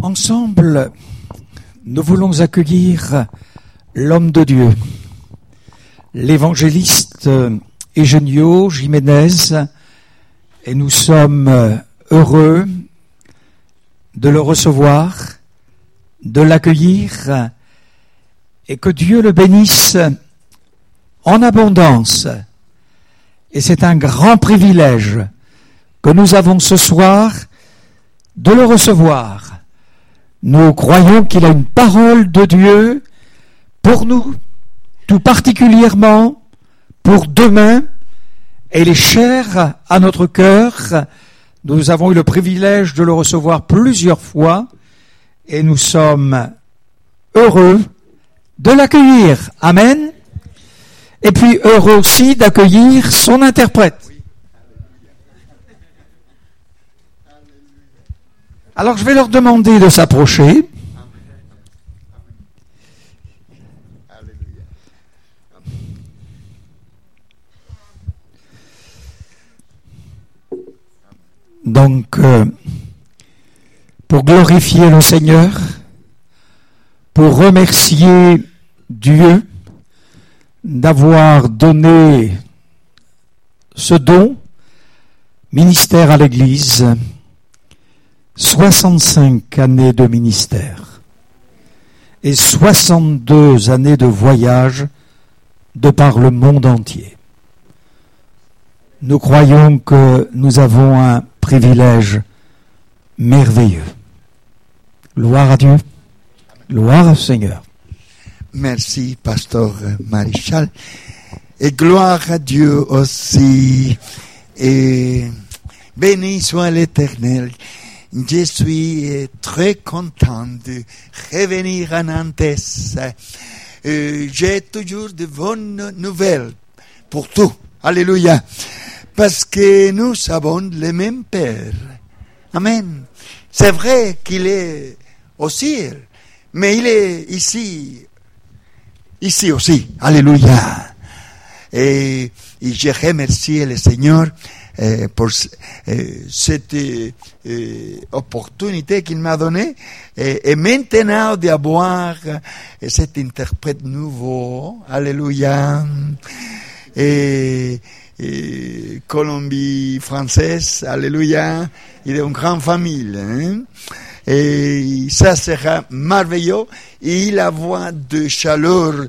Ensemble, nous voulons accueillir l'homme de Dieu, l'évangéliste Eugenio Jiménez, et nous sommes heureux de le recevoir, de l'accueillir, et que Dieu le bénisse en abondance. Et c'est un grand privilège que nous avons ce soir de le recevoir. Nous croyons qu'il a une parole de Dieu pour nous, tout particulièrement pour demain. Elle est chère à notre cœur. Nous avons eu le privilège de le recevoir plusieurs fois et nous sommes heureux de l'accueillir. Amen. Et puis heureux aussi d'accueillir son interprète. Alors je vais leur demander de s'approcher. Donc, pour glorifier le Seigneur, pour remercier Dieu d'avoir donné ce don, ministère à l'Église, 65 années de ministère et 62 années de voyage de par le monde entier. Nous croyons que nous avons un privilège merveilleux. Gloire à Dieu, gloire au Seigneur. Merci, Pasteur Maréchal. Et gloire à Dieu aussi. Et béni soit l'Éternel. Je suis très content de revenir à Nantes. J'ai toujours de bonnes nouvelles pour tout. Alléluia. Parce que nous avons le même Père. Amen. C'est vrai qu'il est au ciel, mais il est ici aussi. Alléluia. Et je remercie le Seigneur pour cette opportunité qu'il m'a donnée et maintenant d'avoir cet interprète nouveau. Alléluia. Et Colombie française, alléluia, il est une grande famille, hein? Et ça sera merveilleux. Et la voix de chaleur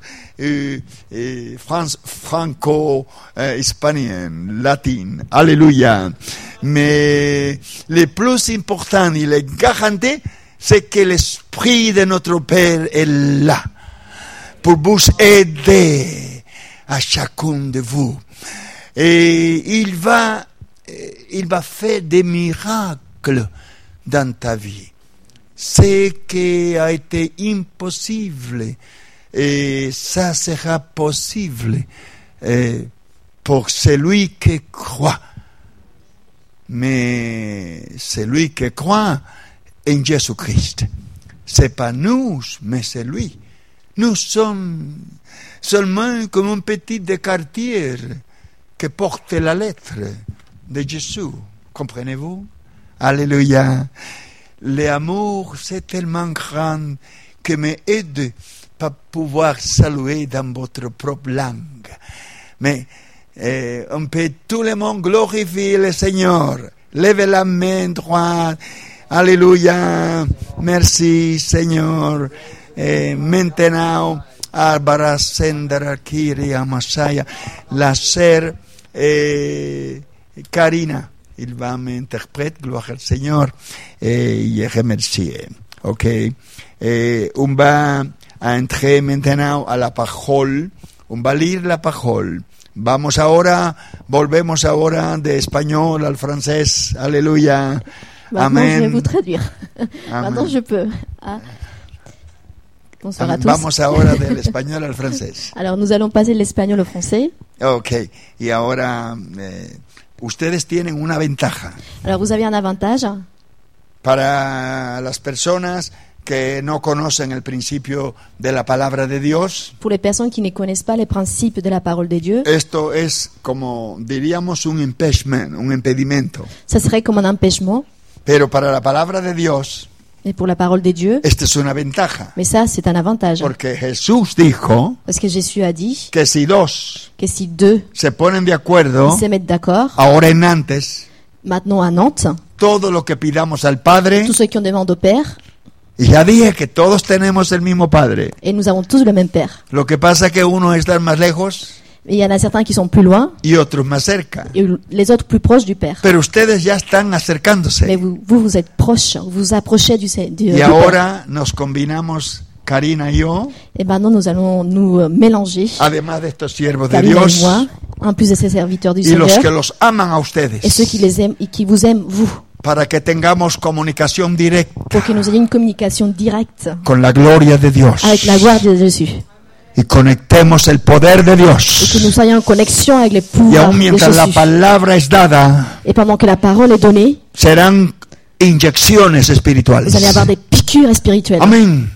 franco-hispanienne, latine, alléluia. Mais le plus important, il est garanti, c'est que l'Esprit de notre Père est là pour vous aider à chacun de vous. Et il va faire des miracles dans ta vie. Ce qui a été impossible, et ça sera possible pour celui qui croit. Mais celui qui croit en Jésus-Christ, c'est pas nous, mais c'est lui. Nous sommes seulement comme un petit des quartiers qui porte la lettre de Jésus. Comprenez-vous? Alléluia. L'amour, c'est tellement grand que m'aide à pouvoir saluer dans votre propre langue. Mais on peut tout le monde glorifier le Seigneur. Levez la main droite. Alléluia. Merci, Seigneur. Et maintenant, Arbara Sendra Kiri Amasaya, la sœur Karina, il va m'interpréter, gloire au Seigneur, et je remercie. Ok. Et on va entrer maintenant à la parole, on va lire la parole. Volvemos ahora de español al francés. Alléluia. Amen. Je vais vous traduire. Maintenant, je peux. Bonsoir à tous. Vamos ahora del español al francés. Alors, nous allons passer de l'espagnol au français. Ok. Y ahora, ustedes tienen una ventaja. Alors, vous avez un avantage. Para las personas que no conocen el principio de la palabra de Dios. Pour les personnes qui ne connaissent pas les principes de la parole de Dieu. Esto es como, diríamos, un impedimento. Ça serait comme un empêchement. Pero para la palabra de Dios. Et pour la parole des dieux, esta es una ventaja. mais ça, c'est un avantage. Porque Jesús dijo Parce que Jésus a dit que si dos que si deux se ponen de acuerdo, se mettent d'accord, ahora en antes, maintenant à Nantes, todo lo que pidamos al Padre, tous ceux qui ont demandé au Père, y ya dije que todos tenemos el mismo Padre. et nous avons tous le même Père. Lo que pasa es que uno está más lejos Et il y en a certains qui sont plus loin, y otros más cerca. et les autres plus proches du Père. Pero ustedes ya están Mais acercándose. vous êtes proches, vous vous approchez du Y Père. ahora nos combinamos, Karina y yo, Et maintenant, nous allons nous mélanger, además de estos siervos de Camille et Dios, moi, en plus de ces serviteurs du y los que Seigneur, los aman a ustedes, et ceux qui les aiment et qui vous aiment, vous, para que tengamos comunicación directa pour que nous ayons une communication directe con la gloria de Dios avec la gloire de Jésus. y conectemos el poder de Et que Dios. nous soyons en connexion avec les Y pouvoirs aun de mientras la Jésus. palabra es dada, Et pendant que la parole est donnée, serán inyecciones espirituales. vous allez avoir des piqûres spirituelles. Amén.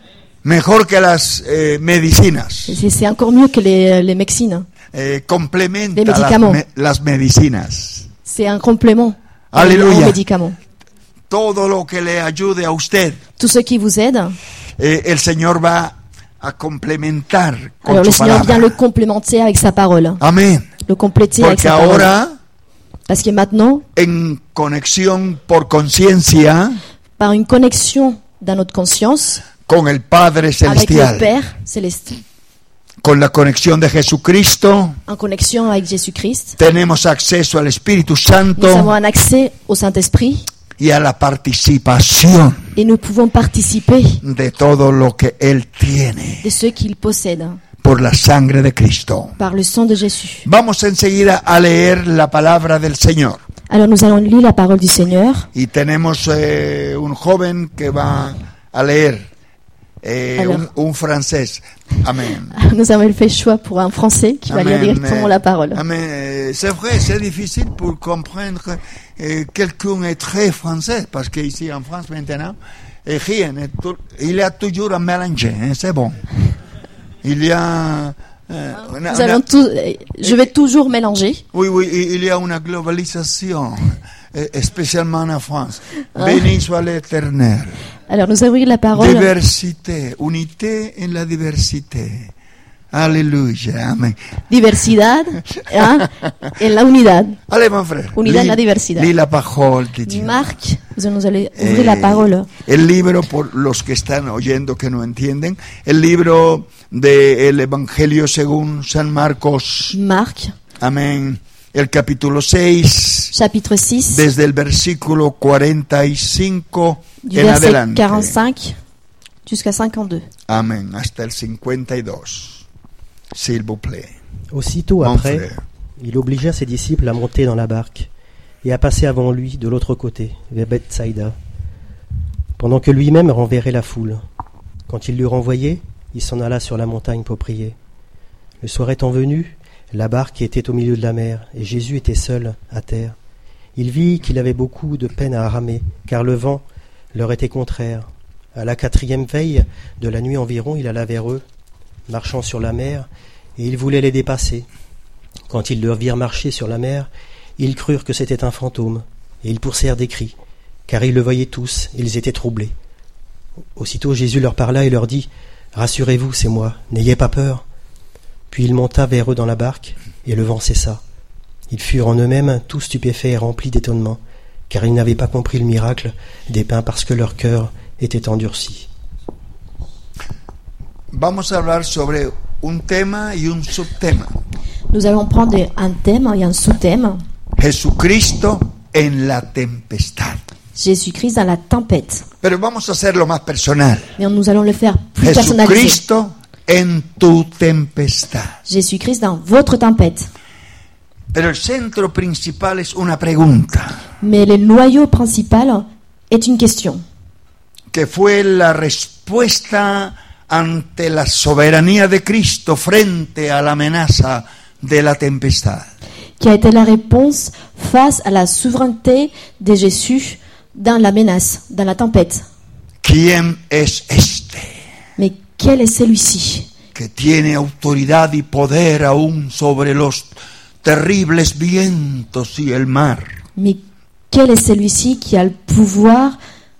Mejor que las medicinas. Et c'est encore mieux que les médecines. Complementa Des médicaments. las medicinas. C'est un complément Alléluia. aux médicaments. Todo lo que le ayude a usted, Tout ce qui vous aide, el Señor va a complementar con alors le su Seigneur vient palabra. le complémenter avec sa parole, Amén. le compléter avec Porque sa parole. ahora, Parce que maintenant, en conexión por conciencia par une connexion dans notre conscience con el Padre avec Celestial, le Père céleste, con la conexión de Jesucristo, en connexion avec Jésus-Christ, tenemos acceso al Espíritu nous avons Santo un accès au Saint-Esprit y a la participación et nous pouvons participer de todo lo que Él tiene de ce qu'il possède por la sangre de Cristo. par le sang de Jésus. Vamos enseguida a leer la palabra del Señor. Alors nous allons lire la parole du Seigneur. Y tenemos un joven que va a leer, un francés. Amén. Nous avons fait choix pour un Français qui va lire Amen. directement la parole. Amen. C'est vrai, c'est difficile pour comprendre quelqu'un est très français, parce qu'ici en France maintenant, rien, il y a toujours un mélange, hein, c'est bon. Il y a... Je vais toujours mélanger. Oui, il y a une globalisation, spécialement en France. Béni soit l'Éternel. Alors nous allons lire la parole. Diversité, unité en la diversité. Alléluia, amén. Diversidad en la unidad. Allez, mon frère. Unidad en la diversidad. Lis la parole de Dieu. Marc, nous allons ouvrir la parole. El libro, por los que están oyendo que no entienden, el libro del Evangelio según San Marcos. Marc, Amén. El capítulo 6. chapitre 6, Desde el versículo 45 du en verset adelante. 45 jusqu'à 52. Amén. Hasta el 52. S'il vous plaît. Aussitôt Mon après, frère. il obligea ses disciples à monter dans la barque et à passer avant lui de l'autre côté, vers Bethsaïda, pendant que lui-même renverrait la foule. Quand il l'eut renvoyé, il s'en alla sur la montagne pour prier. Le soir étant venu, la barque était au milieu de la mer, et Jésus était seul à terre. Il vit qu'il avait beaucoup de peine à ramer, car le vent leur était contraire. À la 4e veille de la nuit environ, il alla vers eux, marchant sur la mer, et il voulait les dépasser. Quand ils le virent marcher sur la mer, ils crurent que c'était un fantôme, et ils poussèrent des cris, car ils le voyaient tous, et ils étaient troublés. Aussitôt Jésus leur parla et leur dit « Rassurez-vous, c'est moi, n'ayez pas peur. » Puis il monta vers eux dans la barque, et le vent cessa. Ils furent en eux-mêmes tous stupéfaits et remplis d'étonnement, car ils n'avaient pas compris le miracle des pains parce que leur cœur était endurci. Vamos a hablar sobre un tema y un subtema. Nous allons prendre un thème et un sous-thème. Jesucristo en la tempestad. Jésus-Christ dans la tempête. Pero vamos a hacerlo más personal. Mais nous allons le faire plus personnalisé. Jesucristo en tu tempestad. Jésus-Christ dans votre tempête. Pero el centro principal es una pregunta, Mais le noyau principal est une question. que fue la respuesta ante la soberanía de Cristo frente a la amenaza de la tempestad. Qui a été la réponse face à la souveraineté de Jésus dans la menace, dans la tempête. ¿Quién es este Mais quel est celui-ci que tiene autoridad y poder aún sobre los terribles vientos y el mar? Mais quel est celui-ci qui a le pouvoir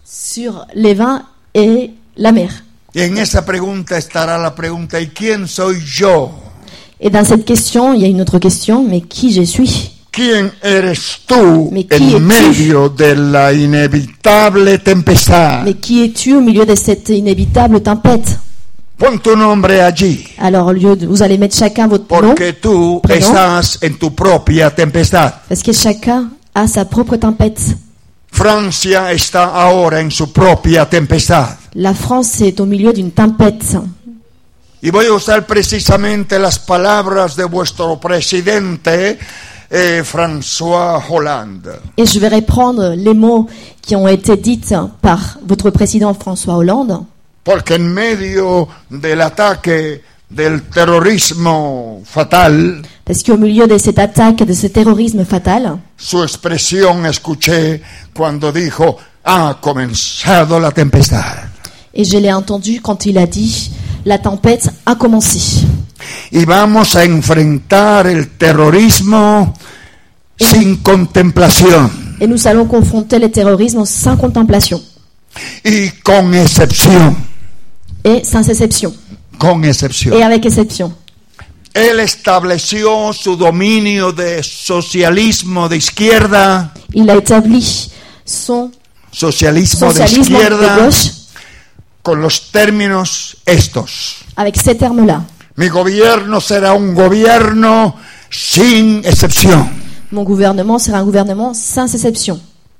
sur les vins et la mer. Y en esa pregunta estará la pregunta, ¿y quién soy yo? Et dans cette question, il y a une autre question, mais qui je suis? ¿Quién eres tú Mais qui en es-tu? medio de la inevitable tempestad? Mais qui es-tu au milieu de cette inévitable tempête? Pon tu nombre allí, Alors, au lieu de, vous allez mettre chacun votre nom, porque tú prénom, estás en tu propia tempestad. parce que chacun a sa propre tempête. Francia está ahora en su propia tempestad. La France est au milieu d'une tempête. Y voy a usar precisamente las palabras de vuestro presidente, François Hollande. Et je vais reprendre les mots qui ont été dites par votre président François Hollande. Porque en medio del ataque del terrorismo fatal, Parce qu'au milieu de cette attaque, de ce terrorisme fatal, su expresión escuché cuando dijo, ha comenzado la tempestad. et je l'ai entendu quand il a dit, la tempête a commencé. Y vamos a enfrentar el terrorismo sin contemplación Et nous allons confronter le terrorisme sans contemplation y con excepción. et sans exception. Con excepción. Et avec exception. Él estableció su dominio de socialismo de izquierda, Il a établi son socialismo de socialisme de izquierda, gauche con los términos estos. avec ces termes-là. Mi gobierno será un gobierno sin excepción, Mon gouvernement sera un gouvernement sans exception.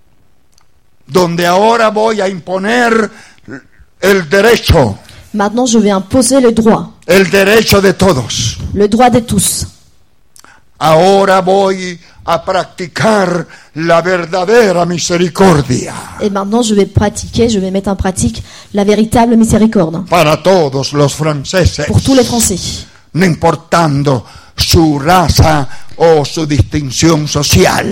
donde ahora voy a imponer el derecho Maintenant, je vais imposer le droit de todos. de tous. Ahora voy a practicar la verdadera misericordia Et maintenant, je vais mettre en pratique la véritable miséricorde para todos los franceses, pour tous les Français, no importando su raza o su distinción social,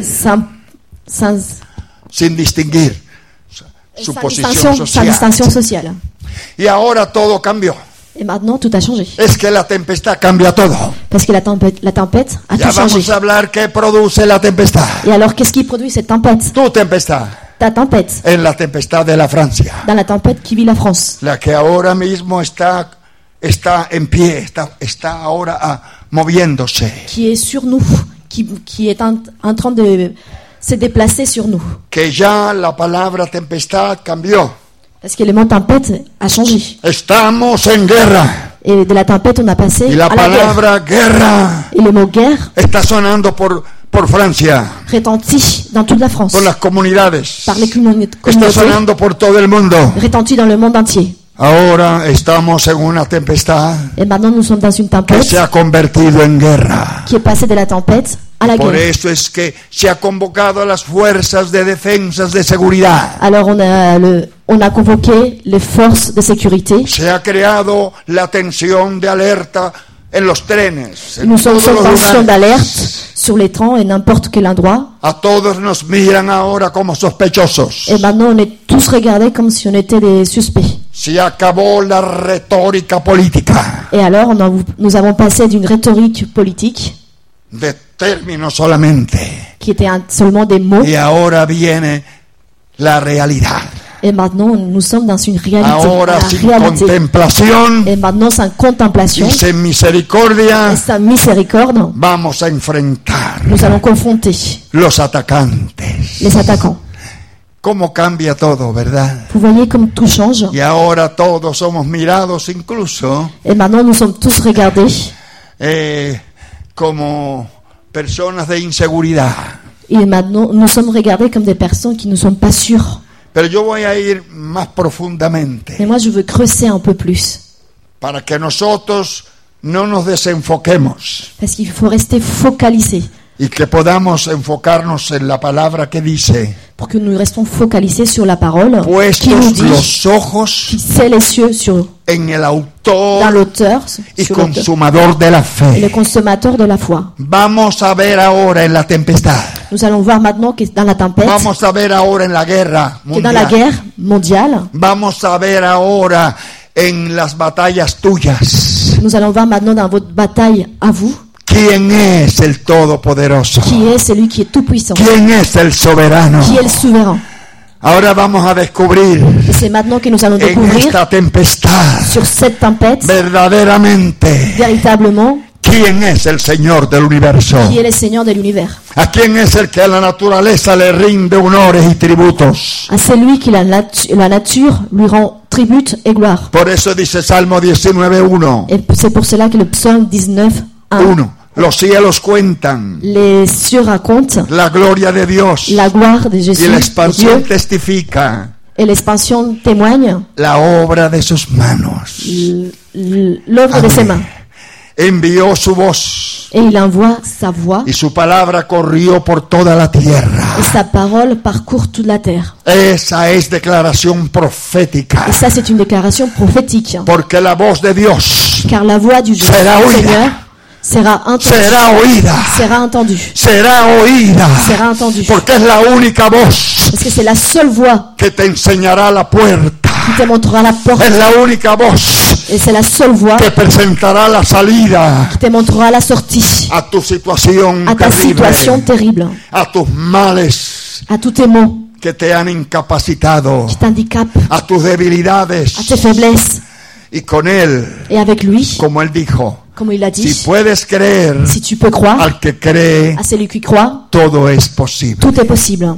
sin distinguir su posición sans social. distinction sociale. Y ahora todo cambió. Et maintenant, tout a changé. Es que la tempestad cambia todo. Parce que la tempête a Ya tout changé. vamos a hablar qué produce la tempestad. Et alors, qu'est-ce qui produit cette tempête? Tu tempestad, Ta tempête, en la tempestad de la Francia, dans la tempête qui vit la France, la que ahora mismo está en pie, está ahora moviéndose. qui est sur nous, qui est en train de se déplacer sur nous. Que ya la palabra tempestad cambió. Parce que le mot tempête a changé. Estamos en guerra. Et de la tempête, on a passé Y la à la guerre. palabra guerra Et le mot guerre está sonando por Francia, retentit dans toute la France, por las comunidades. par les Está communautés, sonando por todo el mundo. retentit dans le monde entier. Ahora estamos en una tempestad Et maintenant, nous sommes dans une que tempête se ha convertido en guerra. qui est passée de la tempête à la Por guerre. eso es que se ha convocado a las fuerzas de defensas de seguridad. Alors, on a convoqué les forces de sécurité. Se ha creado la tensión de alerta en los trenes, en Nous sommes todos en los tension lugares. d'alerte sur les trains et n'importe quel endroit. A todos nos miran ahora como sospechosos. Et maintenant, on est tous regardés comme si on était des suspects. Se acabó la retórica política Et alors, nous avons passé d'une rhétorique politique de términos solamente. qui était seulement des mots. Y ahora viene la realidad. Et maintenant, nous sommes dans une réalité. Ahora La sin réalité. contemplación Et maintenant, sans contemplation y sin misericordia et sans miséricorde, vamos a enfrentar nous allons confronter los atacantes. les attaquants. Cómo cambia todo, ¿verdad? Vous voyez comme tout change. Y ahora todos somos mirados incluso Et maintenant, nous sommes tous regardés. como personas de inseguridad. Et maintenant, nous sommes regardés comme des personnes qui ne sont pas sûres. Pero yo voy a ir más profundamente Mais moi, je veux creuser un peu plus. para que nosotros no nos desenfoquemos Parce qu'il faut rester focalisé. y que podamos enfocarnos en la palabra que dice, Pour que nous restons focalisés sur la parole qui nous puestos dit, los ojos fixer les cieux sur, en el dans autor l'auteur, y sur l'auteur consumador de la et le fe. consommateur de la foi. Vamos a ver ahora en la tempestad, Nous allons voir maintenant que dans la tempête, vamos a ver ahora en la guerra que dans la mundial, guerre mondiale, vamos a ver ahora en las batallas tuyas. nous allons voir maintenant dans votre bataille à vous, ¿Quién es el Todopoderoso? qui est celui qui est tout puissant, ¿Quién es el soberano? qui est le souverain. Ahora vamos a descubrir Et c'est maintenant que nous allons en découvrir esta tempestad sur cette tempête, verdaderamente véritablement, quién es el Señor del universo. qui est le Seigneur de l'univers. ¿A quién es el que a la naturaleza le rinde honores y tributos? À celui qui la nature lui rend tribut et gloire. Por eso dice Salmo 19:1. Et c'est pour cela que le psaume 19, 1, Los cielos cuentan les cieux racontent la gloria de Dios la gloire de y Jésus, la de expansión Dieu, testifica et l'expansion témoigne la obra de sus manos. l'œuvre de ses mains. Envió su voz Et il envoie sa voix, y su palabra corrió por toda la tierra. et sa parole parcourt toute la terre. Esa es declaración profética, Et ça, c'est une déclaration prophétique. porque la voz de Dios Car la voix du Será oída. Seigneur sera entendue. será oída, Sera entendue. será oída, Sera entendue. porque es la única voz Parce que c'est la seule voix que te enseñará la puerta, qui te montrera la porte. es la única voz Et c'est la seule voix que presentará la salida qui te montrera la sortie a tu situación à ta situation terrible, terrible, a tus males à tous tes maux, que te han incapacitado, qui t'handicapent, a tus debilidades, à tes faiblesses. y con él, Et avec lui, como él dijo, comme il l'a si dit, puedes creer, si tu peux croire al que cree, à celui qui croit, todo es posible. tout est possible.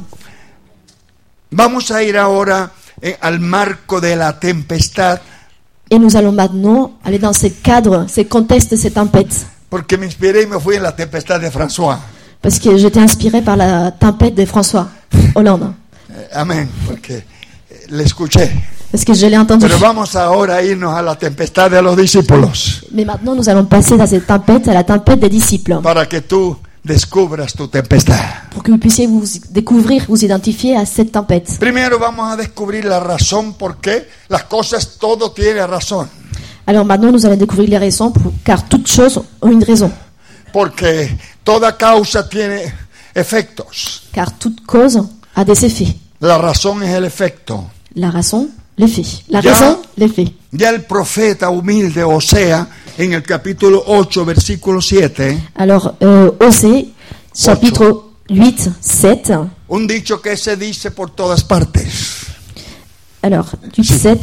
Vamos a ir ahora al marco de la tempestad, Et nous allons maintenant aller dans ce cadre, ce contexte de cette tempête. porque me inspiré y me fui en la tempestad de François. Parce que j'étais inspiré par la tempête de François Hollande. Amén, porque le escuché. Parce que je l'ai entendu. Pero vamos ahora a irnos a la tempestad de los discípulos, Mais maintenant, nous allons passer dans cette tempête, à la tempête des disciples. para que tú descubras tu tempestad. Pour que vous puissiez vous découvrir, vous identifier à cette tempête. Primero vamos a descubrir la razón por qué las cosas, todo tiene razón. Alors maintenant, nous allons découvrir les raisons, car toutes choses ont une raison. Porque toda causa tiene efectos. Car toute cause a des effets. La razón es el efecto. La raison, l'effet. La Ya. raison, l'effet. Ya el profeta humilde Osea, en el capítulo 8, versículo 7, Alors, Osée, chapitre 8, 7. un dicho que se dice por todas partes. Alors, 8, 7.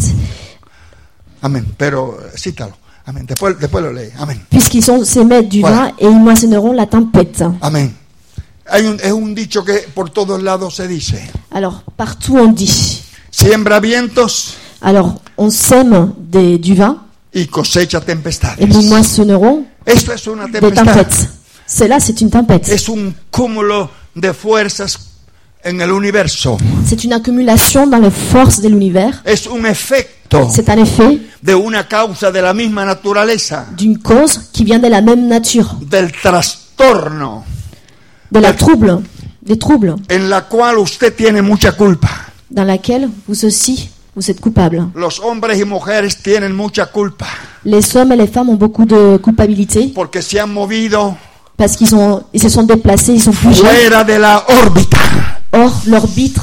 Amén, pero cítalo. Amén, después lo lee. Amén. Puisqu'ils sont s'émettent du Voilà. vin et ils moissonneront la tempête. Amén. Es un dicho que por todos lados se dice. Alors, partout on dit. Siembra vientos Alors, on sème du vin y cosecha et tempestades. nous moissonnerons Esto es una des tempestad. tempêtes. Cela, c'est une tempête. Es un cúmulo de fuerzas en el universo. C'est une accumulation dans les forces de l'univers. Es un efecto C'est un effet de una causa de la misma naturaleza, d'une cause qui vient de la même nature, del trastorno, de la trouble, des troubles, en la cual usted tiene mucha culpa. dans laquelle vous aussi, vous êtes coupable. Los hombres y mujeres tienen mucha culpa Les hommes et les femmes ont beaucoup de culpabilité porque se han movido parce ils se sont déplacés, ils sont bougés fuera de la órbita. hors l'orbite,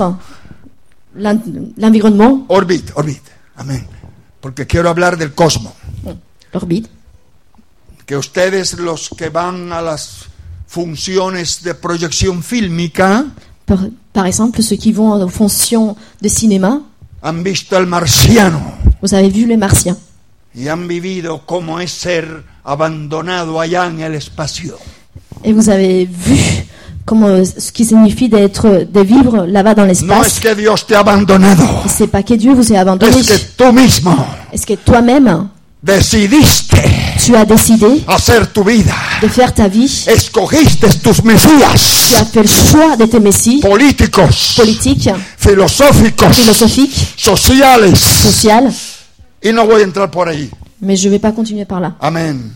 l'environnement, Orbit. Amén. Porque quiero hablar del cosmos. l'orbite. Que ustedes, los que van a las funciones de proyección fílmica, Par exemple, ceux qui vont aux fonctions de cinéma, han visto el marciano vous avez vu les Martiens. y han vivido cómo es ser abandonado allá en el espacio. Et vous avez vu ce qui signifie de vivre là-bas dans No es l'espace. que Dios te ha abandonado, Et c'est pas que Dieu vous ait abandonné. es que tú mismo Est-ce que toi-même, decidiste tu as décidé hacer tu vida. de faire ta vie? Escogiste tus Tu mesías as fait le choix de tes messies políticos, politiques, filosóficos, philosophiques, sociales. sociales. Y no voy a entrar por ahí. Mais je ne vais pas continuer par là. Amén.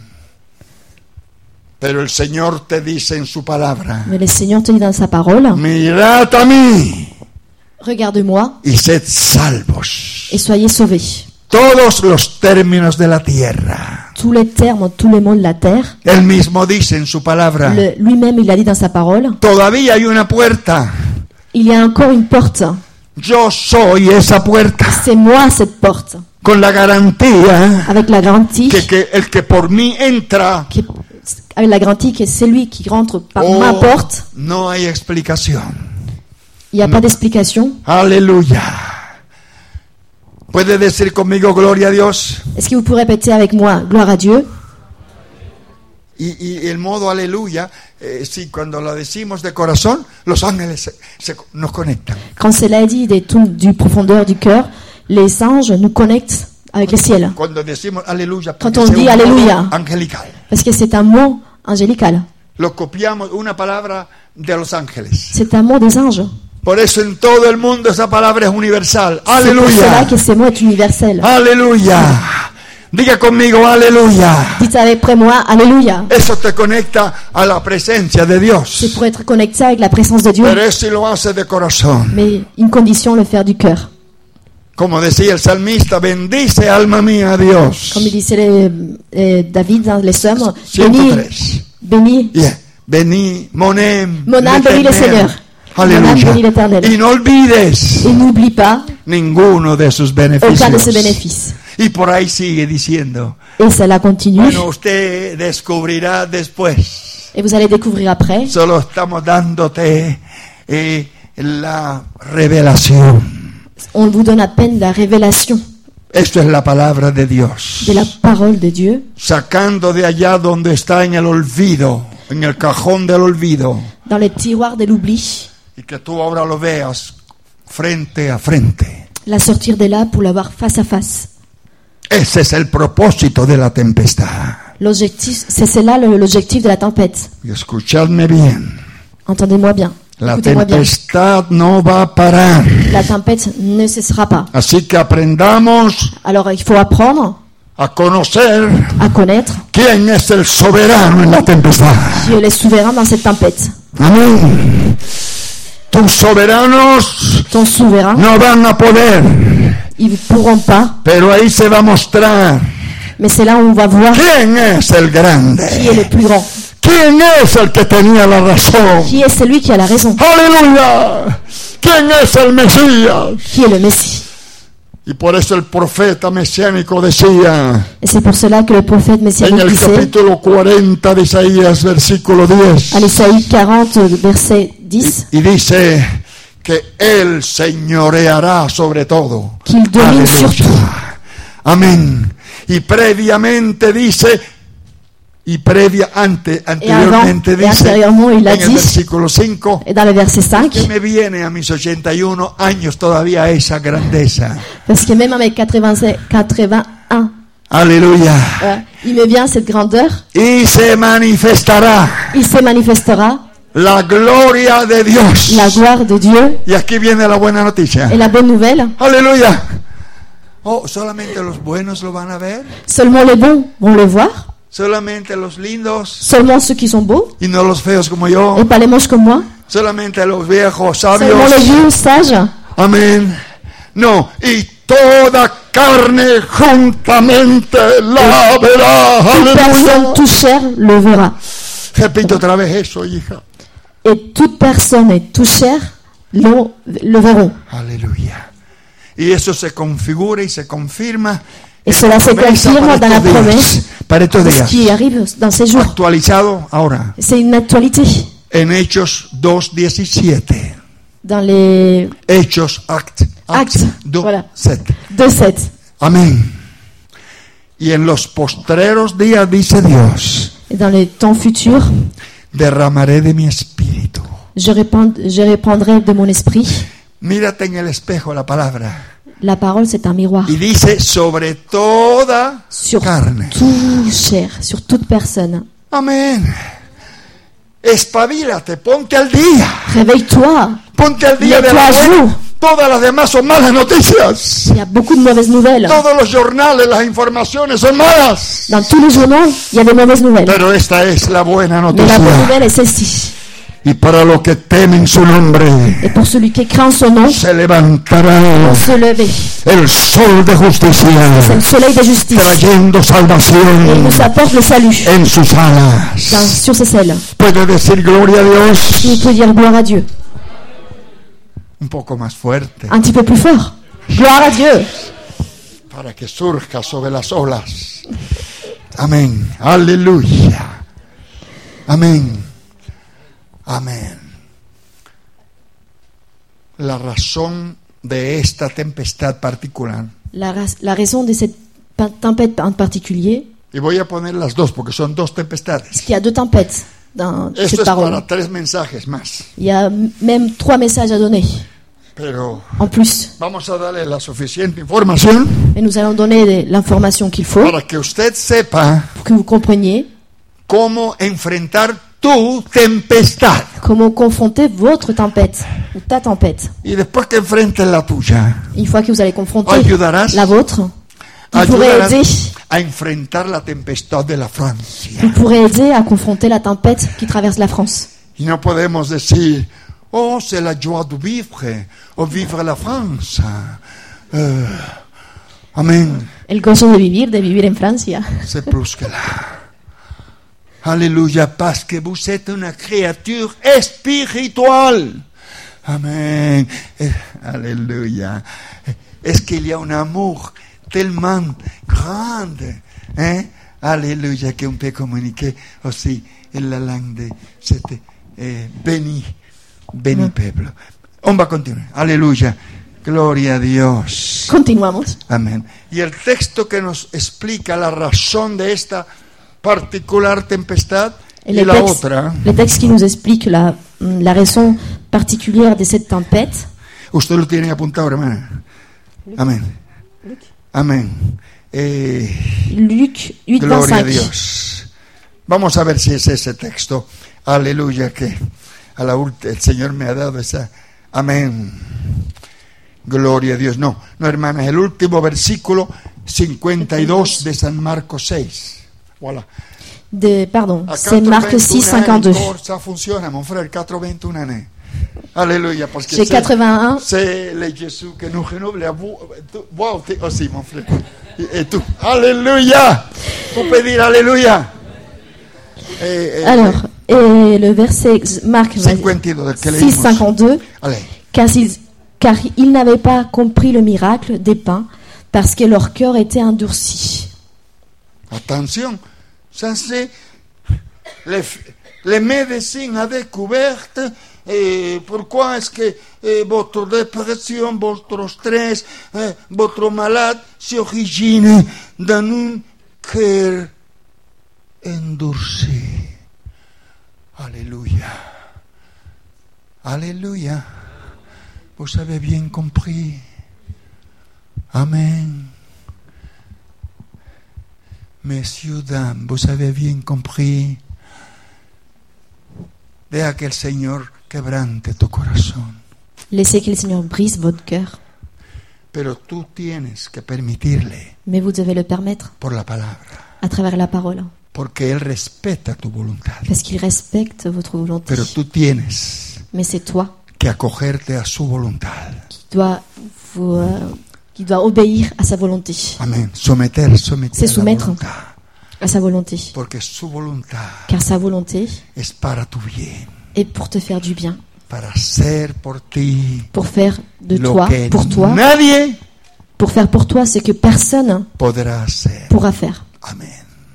Pero el Señor te dice en su palabra, Mais le Seigneur te dit dans sa parole, mirad a mí regarde-moi y sed salvos. et soyez sauvés. Todos los términos de la tierra. Tous les termes, tous les mots de la terre, Él mismo dice en su palabra, lui-même il a dit dans sa parole, todavía hay una puerta. il y a encore une porte. Yo soy esa puerta. C'est moi cette porte. Con la garantía Avec la garantie, que el que por mí entra, avec la garantie que celui qui rentre par oh, ma porte, no hay explicación. Il n'y a pas d'explication. Aleluya. ¿Puede decir conmigo gloria a Dios? Est-ce que vous pouvez répéter avec moi gloire à Dieu? Y el modo aleluya, sí, cuando lo decimos de corazón, los ángeles nos conectan. Quand cela est dit du profondeur du cœur, les anges nous connectent avec le ciel. Cuando decimos aleluya, Quand on dit alléluia, angelical. parce que c'est un mot angélical. Lo copiamos, una palabra de los ángeles. C'est un mot des anges. Por eso en todo el mundo esa palabra es universal. C'est pour cela Aleluya. que ce mot est universel. Aleluya. Diga conmigo, aleluya. Dites après moi, alléluia. Eso te conecta a la presencia de C'est Dios. pour être connecté avec la présence de Dieu. Pero eso lo hace de corazón. Mais une condition, le faire du cœur. Como decía el salmista, bendice alma mía a Dios. Comme il disait David dans les Psaumes, 103. bénis Yeah. Vení, monem. mon âme, bénis le Seigneur. Mon âme, bénis Aleluya. l'Éternel. Y no olvides Et n'oublie pas ninguno de sus aucun de ses beneficios. bénéfices. Y por ahí sigue diciendo, Et cela continue. bueno, usted descubrirá después. Et vous allez découvrir après. Solo estamos dándote la revelación. On vous donne à peine la révélation Esto es la palabra de Dios. de la parole de Dieu, Sacando de allá donde está en el olvido, en el cajón del olvido, dans les tiroirs de l'oubli, y que tú ahora lo veas frente a frente. la sortir de là pour la voir face à face. Ese es el propósito de la tempestad. L'objectif, c'est cela l'objectif de la tempête. Y escuchadme bien, Entendez-moi bien. la Écoutez-moi bien. tempestad no va a parar. La tempête ne cessera pas. Así que aprendamos Alors il faut apprendre a conocer à connaître quién es el soberano en la tempestad. Dieu est souverain dans cette tempête. Amén. Tus soberanos Ton souverain, no van a poder, ils ne pourront pas, pero ahí se va a mostrar mais c'est là où on va voir quién es el grande, qui est le plus grand, quién es el que tenía la razón. qui est celui qui a la raison, Aleluya. ¿Quién es el Mesías? qui est le Messie. Y por eso el profeta mesiánico decía Et c'est pour cela que le prophète en messianique el disait, capítulo 40 de Isaías, versículo 10, à l'Ésaïe 40, verset 10, y dice que Él señoreará sobre todo. qu'il domine sur Aleluya. tout. Amén. Y previamente dice, anteriormente et dice, antérieurement, il a en el dit, versículo 5, et dans le verset 5, que me viene a mis 81 años todavía esa grandeza. parce que même avec 81, Aleluya. il me vient cette grandeur, Y se manifestará il se manifestera la gloria de Dios. la gloire de Dieu. Y aquí viene la buena noticia. Et la bonne nouvelle, Aleluya. Oh, solamente los buenos lo van a ver. seulement les bons vont le voir, Solamente los lindos seulement ceux qui sont beaux, y no los feos como et yo. pas les moches comme moi, Solamente los viejos sabios. seulement les vieux sages, Amén. No, y toda carne juntamente la verá. toute personne, Aleluya. toute chair le verra. Repito otra vez eso, hija. Et toute personne et toute chair le verront. Aleluya. Y eso se configura y se confirma. Et en cela la se promesa confirme dans la para estos días. promesse Para estos de ce días. qui arrive dans ces jours. Actualizado ahora C'est une actualité. en Hechos 2:17. Dans les Hechos, Acts Actes, voilà. 2:7. 2:7. Amén. Y en los postreros días, dice Dios, Et dans les temps futurs, derramaré de mi espíritu. je répandrai de mon esprit. Mírate en el espejo la palabra. La parole, c'est un miroir. Y dice sobre toda Sur carne. toute chair, sur toute personne. Amén. Espabilate, ponte al día. Réveille-toi. Ponte al día de Mets-toi la à buena. jour. Todas las demás son malas noticias. Il y a beaucoup de mauvaises nouvelles. Todos los jornales, las informaciones son malas. Dans tous les journaux, il y a des mauvaises nouvelles. Pero esta es la buena Mais la bonne noticia. nouvelle est celle-ci. Y para los que temen su nombre, Et pour celui qui craint son nom, se levantará pour se lever. el sol de C'est justicia, le soleil de justice. trayendo Et il salvación nous apporte le salut en sus alas. sur ses ailes. Puede decir gloria a Dios Il peut dire gloire à Dieu. un poco más fuerte Un petit peu plus fort. Gloire à Dieu. para que surja sobre las olas. Amén. Aleluya. Amén. Amén. la razón de esta tempestad particular. La raison de cette tempête en particulier, Y voy a poner las dos porque son dos parce tempestades. qu'il y a deux tempêtes dans Esto cette es parole. para 3 mensajes más. Il y a même 3 messages à donner Pero en plus. vamos a darle la suficiente información Et nous allons donner l'information qu'il faut para que usted sepa pour que vous compreniez cómo enfrentar tu tempestad. comment confronter votre tempête ou ta tempête. Y después que enfrentes la tuya, Une fois que vous allez confronter ayudarás, la vôtre, vous pourrez ayudarás aider, a enfrentar la tempestad de la Francia. vous pourrez aider à confronter la tempête qui traverse la France. Y no podemos decir, oh, c'est la joie de vivre, o vivre la France. Amén. El gozo de vivir en Francia. C'est plus que là. Alléluia, parce que vous êtes une créature spirituelle. Amen. Alléluia. Est-ce qu'il y a un amour tellement grand, hein? Alléluia, qu'on peut communiquer aussi en la langue de cette béni peuple. On va continuer. Alléluia. Gloria a Dios. Continuamos. Amén. Y el texto que nos explica la razón de esta particular tempestad y la otra. Le texte qui nous explique la raison particulière de cette tempête. Usted lo tiene apuntado, hermana. Amén. Amén. Luc 8, Gloria a 25. Dios. Vamos a ver si es ese texto. Aleluya, que el Señor me ha dado esa. Amén. Gloria a Dios. No, hermana, es el último versículo 52 de San Marcos 6. Voilà. C'est Marc 6, 52. Ça fonctionne, mon frère, 81 années. Alléluia, parce que J'ai 81. c'est le Jésus que nous renouvelle à vous. Wow, aussi, mon frère. Et tout. Alléluia. Vous pouvez dire Alléluia. Alors, et le verset Marc 52, 6, 52. Car ils n'avaient pas compris le miracle des pains parce que leur cœur était endurci. Attention, ça c'est les médecins ont découvert pourquoi est-ce que votre dépression, votre stress, votre malade s'origine dans un cœur endurci. Alléluia. Alléluia. Vous avez bien compris. Amen. Messieurs, dames, vous avez bien compris. Deja que el Señor quebrante tu corazón. Laissez que le Seigneur brise votre cœur. Pero tú tienes que permitirle. Mais vous devez le permettre. Por la palabra. À travers la parole. Porque Él respeta tu voluntad. Parce qu'il respecte votre volonté. Pero tú tienes. Mais c'est toi. Que acogerte a su voluntad. Qui doit obéir à sa volonté. Amen. C'est soumettre à sa volonté. Porque su voluntad. Car sa volonté. Es para tu bien. Est pour te faire du bien. Para hacer por ti. Pour faire de toi, pour toi. Nadie. Pour faire pour toi ce que personne pourra faire. Amen.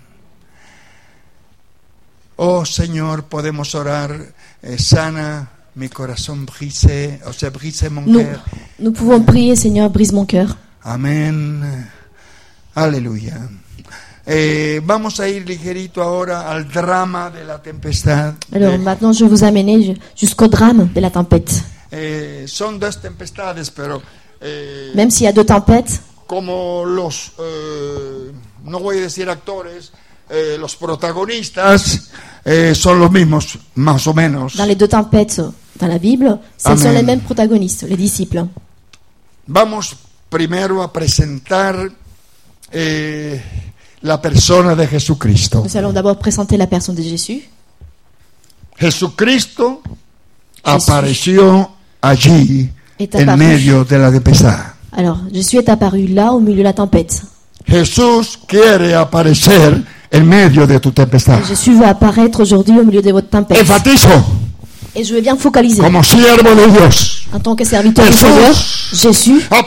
Oh Señor, podemos orar, sana mi corazón brisé, o sea, brise mon cœur. Nous pouvons prier, Seigneur, brise mon cœur. Amen. Aleluya. Vamos a ir ligerito ahora al drama de la tempestad. Alors maintenant, je vais vous amener jusqu'au drame de la tempête. Son dos tempestades, pero même s'il y a deux tempêtes, como los, no voy a decir actores, los protagonistas son los mismos, más o menos. Dans les deux tempêtes dans la Bible, ce sont les mêmes protagonistes, les disciples. Vamos primero a presentar la persona de Jesucristo. Nous allons d'abord présenter la personne de Jésus. Jesucristo apareció allí en medio de la tempestad. Alors, Jésus est apparu là au milieu de la tempête. Jesús quiere aparecer en medio de tu tempestad. Jésus veut apparaître aujourd'hui au milieu de votre tempête. Enfatizo. Et je veux bien focaliser. Como siervo de Dios. En tant que serviteur du Seigneur, Jésus a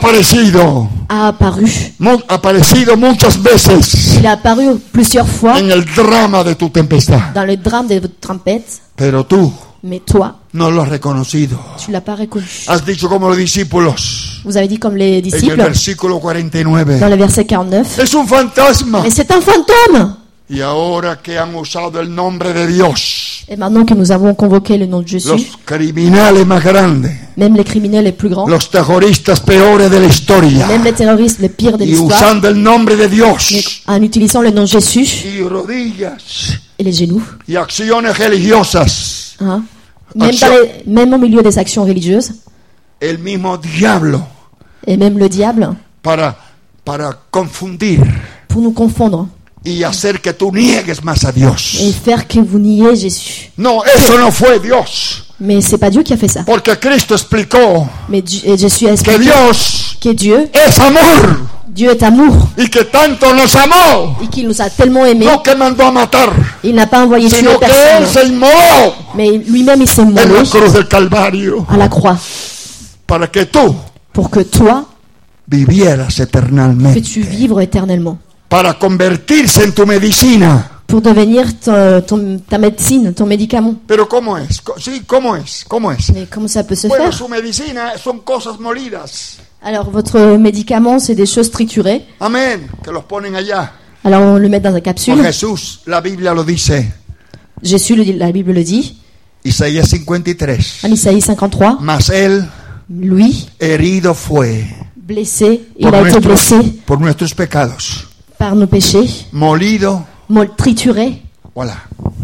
aparecido muchas veces. Il a apparu plusieurs fois en el drama de tu tempestad. Dans le drame de votre tempête. Pero tú Mais toi, no lo has reconocido. tu l'as pas reconnu. Has dicho como los discípulos Vous avez dit comme les en el disciples versículo 49. dans le verset 49. Es un fantasma. Mais c'est un fantôme. Y ahora que han usado el nombre de Dios, Et maintenant que nous avons convoqué le nom de Jésus, los criminales más grandes, même les criminels les plus grands, los terroristas peores de la historia, même les terroristes les pires de y l'histoire, usando el nombre de mais Dios, en utilisant le nom de Jésus y rodillas, et les genoux, y acciones religiosas, hein, même au milieu des actions religieuses, el mismo diablo et même le diable, para confundir pour nous confondre y hacer que tú niegues más a Dios. et faire que vous niez Jésus. No, eso no fue Dios, Mais c'est pas Dieu qui a fait ça. porque Cristo explicó Mais et Jésus a que expliqué Dios que Dieu es amor est amour y que tanto nos amó, et qu'il nous a tellement aimés, no que mandó a matar, il n'a pas envoyé tuer sino que Él personne, se inmoló mais lui-même il s'est en la mouré cruz del Calvario à la croix para que tú pour que toi, vivieras que eternamente, tu vives éternellement, para convertirse en tu medicina. pour devenir ta médecine, ton médicament. Pero ¿cómo es? Sí, ¿cómo es? ¿Cómo es? Mais comment ça peut se Bueno, faire? su medicina son cosas molidas. Alors votre médicament, c'est des choses triturées. Amén. Que los ponen allá. Alors on le met dans une Por capsule. Jesús, la Biblia lo dice. Jésus, la Bible le dit. Isaías 53. En Isaïe 53, Mas Él lui, herido fue blessé, il a été blessé por nuestros pecados. par nos péchés, Molido. trituré. Voilà.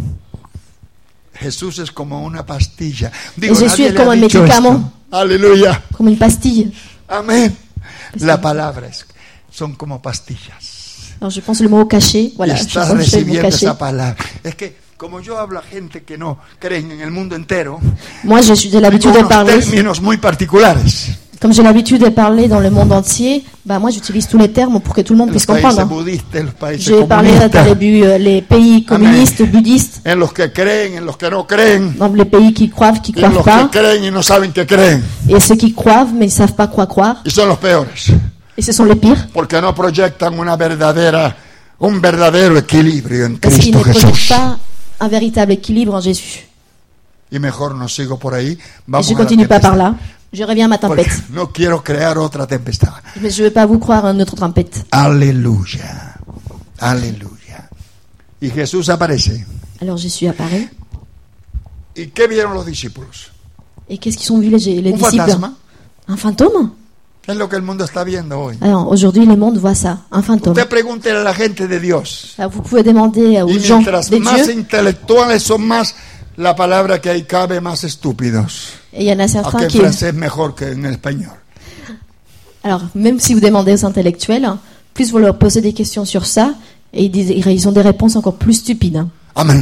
Jesús es como una pastilla. Et Jésus nadie est le comme ha un dicho médicament, esto. Aleluya. comme une pastille. Amén. La palabra son como pastillas. Alors je pense le mot caché, voilà, je Estás pense le mot recibiendo caché. esa palabra. Es que como yo hablo a gente que no creen en el mundo entero, Moi, j'ai l'habitude de tengo unos parler, términos muy particulares. comme j'ai l'habitude de parler dans le monde entier, bah moi j'utilise tous les termes pour que tout le monde En los puisse países comprendre. budistas, en los países J'ai parlé dans comunistas, les pays communistes, bouddhistes, en los que creen, en los que no creen, dans les pays qui croient en croient los pas, que creen y no saben que creen. et ceux qui croient mais ils savent pas quoi croire, Y son los peores, et ce sont les pires, porque no proyectan un verdadero equilibrio en parce qu'ils Cristo ne projettent Jesús. pas un véritable équilibre en Jésus. Y mejor no sigo por ahí. Et Vamos je a la continue pas par tempestad, là. Je reviens à ma porque tempête. no quiero crear otra tempestad. Mais je ne veux pas vous croire à une autre tempête. Aleluya, aleluya. Y Jesús aparece. Alors Jésus apparaît. ¿Y qué vieron los discípulos? Et qu'est-ce qu'ils ont vu les Un disciples? fantasma. Un fantôme? Es lo que el mundo está viendo hoy. Alors aujourd'hui, le monde voit ça, un fantôme. Usted pregúntele a la gente de Dios. Alors, vous pouvez demander aux Y gens mientras de más Dieu, intelectuales son más, la palabra que ahí cabe, más estúpidos. et il y en a Aunque certains en qui... francés es mejor que en el español. Alors, même si vous demandez aux intellectuels, plus vous leur posez des questions sur ça, et ils ont des réponses encore plus stupides. Amén.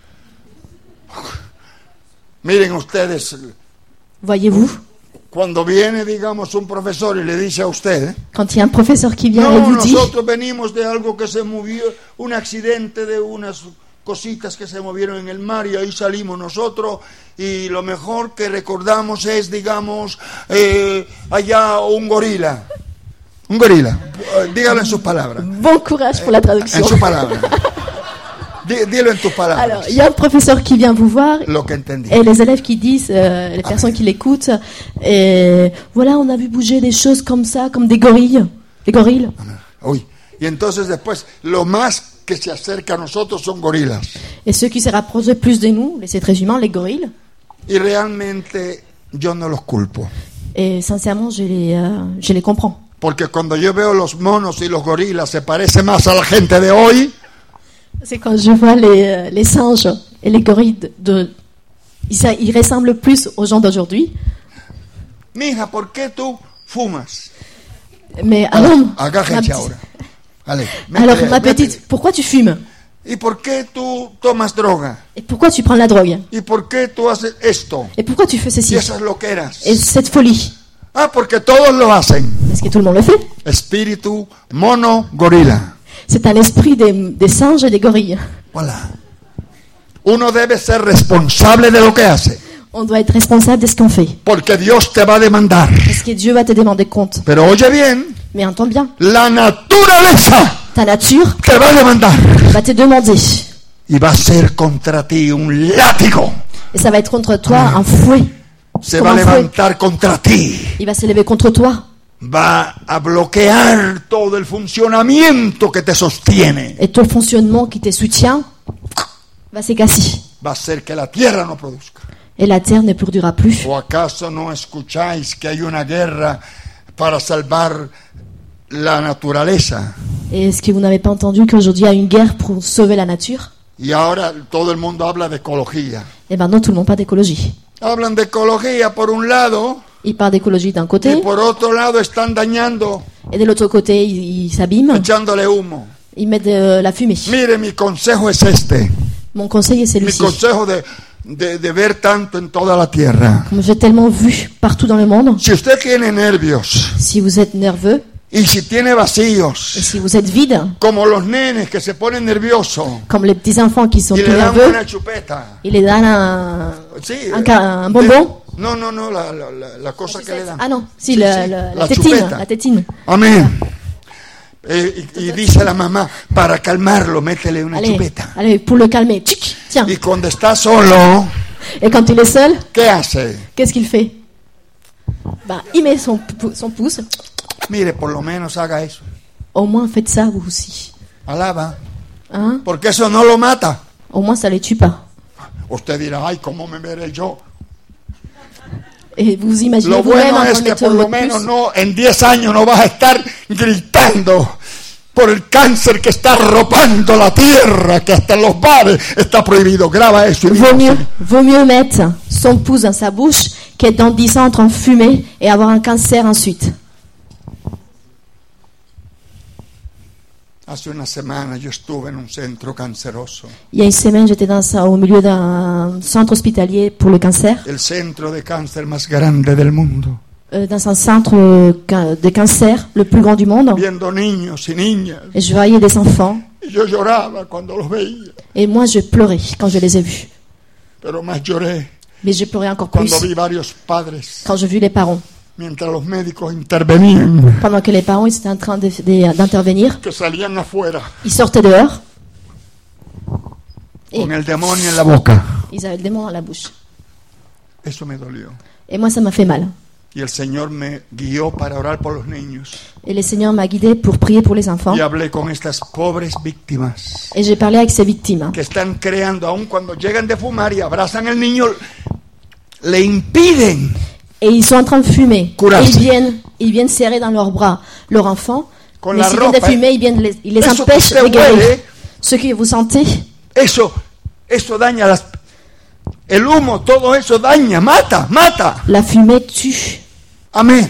Miren ustedes, Voyez-vous, cuando viene, digamos, un profesor y le dice a usted, quand il y a un professeur qui vient et no, vous dit, nosotros venimos de algo que se movió, un accidente de unas cositas que se movieron en el mar y ahí salimos nosotros y lo mejor que recordamos es, digamos, allá un gorila. Un gorila. Dígalo en sus palabras. bon courage pour la traduction. En sus palabras. Dilo en tus palabras. Alors, il y a un professeur qui vient vous voir, Lo que entendí. et les élèves qui disent, les personnes qui l'écoutent, et voilà, on a vu bouger des choses comme ça, comme des gorilles. Des gorilles. Uy. Y entonces después, lo más que se acerca a nosotros son gorilas. Et ceux qui se rapprochent le plus de nous, les êtres humains, les gorilles. Y realmente yo no los culpo. Et sincèrement, je les comprends. Porque cuando yo veo los monos y los gorilas se parece más a la gente de hoy. C'est quand je vois les singes et les gorilles ils ressemblent plus aux gens d'aujourd'hui. Mija, ¿por qué tú fumas? Mais alors, Agájense ahora. Vale. alors ma petite, pourquoi tu fumes? ¿Y por qué tú tomas droga? Et pourquoi tu prends la drogue? ¿Y por qué tú haces esto? Et pourquoi tu fais ceci? Y esas loqueras. Et cette folie? Ah, porque todos lo hacen. Parce que tout le monde le fait. Espíritu mono gorila. C'est un esprit des singes et des gorilles. Voilà. Uno debe ser responsable de lo que hace. On doit être responsable de ce qu'on fait. Porque Dios te va a demandar. Parce que Dieu va te demander compte. Pero oye bien, Mais entends bien, la naturaleza ta nature te va a demandar. va te demander. Y va a ser contra ti un látigo. Et ça va être contre toi un fouet. Se Como va a un fouet. levantar contra ti. Il va s'élever contre toi. Va a bloquear todo el funcionamiento que te sostiene. Et ton fonctionnement qui te soutient va se casser. Va a hacer que la tierra no produzca. Et la terre ne produira plus. ¿O acaso no escucháis que hay una guerra para salvar la naturaleza? Et est-ce que vous n'avez pas entendu qu'aujourd'hui il y a une guerre pour sauver la nature? Y ahora todo el mundo habla de ecología. Et maintenant tout le monde parle d'écologie. Hablan de ecología por un lado Ils parlent d'écologie d'un y côté, por otro lado están dañando, et de l'autre côté ils s'abîment, echándole humo. ils mettent de la fumée. Mire, mi consejo es este. Mon conseil est Mi celui-ci. consejo de ver tanto en toda la tierra. Comme j'ai tellement vu partout dans le monde, Si usted tiene nervios si vous êtes nerveux y si tiene et vacíos, si vous êtes vide, como los nenes que se ponen nerviosos comme les petits enfants qui sont y tout le dan nerveux, una chupeta. ils les donnent un Sí, bonbon. No, la cosa que le dan. Ah non, si, Sí, la la tétine, chupeta. la tétine. Amén. Y dice la mamá, para calmarlo, métele una chupeta. Allez, pour le calmer, tchic, tiens. Y cuando está solo, Et quand il est seul, ¿qué hace? qu'est-ce qu'il fait? Ben, il met son pouce. Mire, por lo menos haga eso. Au moins, faites ça vous aussi. Alaba. Hein? Porque eso no lo mata. Au moins, ça les tue pas. Usted dirá, ay, ¿cómo me veré yo? Et vous imaginez Lo vous-même bueno en train es de que mettre por lo votre menos pouce. no, en 10 años no vas a estar gritando por el cáncer que está arropando la tierra, que hasta en los bares está prohibido. Graba eso. Y Vaut mieux mettre son pouce dans sa bouche qu'être dans 10 ans en train de fumer et avoir un cancer ensuite. Hace una semana yo estuve en un centro canceroso. Il y a une semaine, j'étais au milieu d'un centre hospitalier pour le cancer, El centro de cáncer más grande del mundo. dans un centre de cancer le plus grand du monde. Viendo niños y niñas. Et je voyais des enfants. Y yo lloraba cuando los veía. Et moi, je pleurais quand je les ai vus. Pero más lloré Mais je pleurais encore plus cuando vi varios padres. quand j'ai vu les parents. Mientras los médicos intervenían. Pendant que les parents ils étaient en train d'intervenir, Que salían afuera. ils sortaient dehors et Con el demonio en la boca. ils avaient le démon dans la bouche. Eso me dolió. Et moi, ça m'a fait mal. Y el Señor me guió para orar por los niños. Et le Seigneur m'a guidé pour prier pour les enfants. Y hablé con estas pobres víctimas Et j'ai parlé avec ces victimes que están creando, aun cuando llegan de fumar y abrazan al niño, le impiden. et ils sont en train de fumer. Curarse. Et ils viennent serrer dans leurs bras leur enfant. Con Mais la s'ils viennent de ropa, fumer, ils les Eso que empêchent usted de guérir. huele, Ce que vous sentez, eso daña el humo, todo eso daña, mata. la fumée tue. Amén.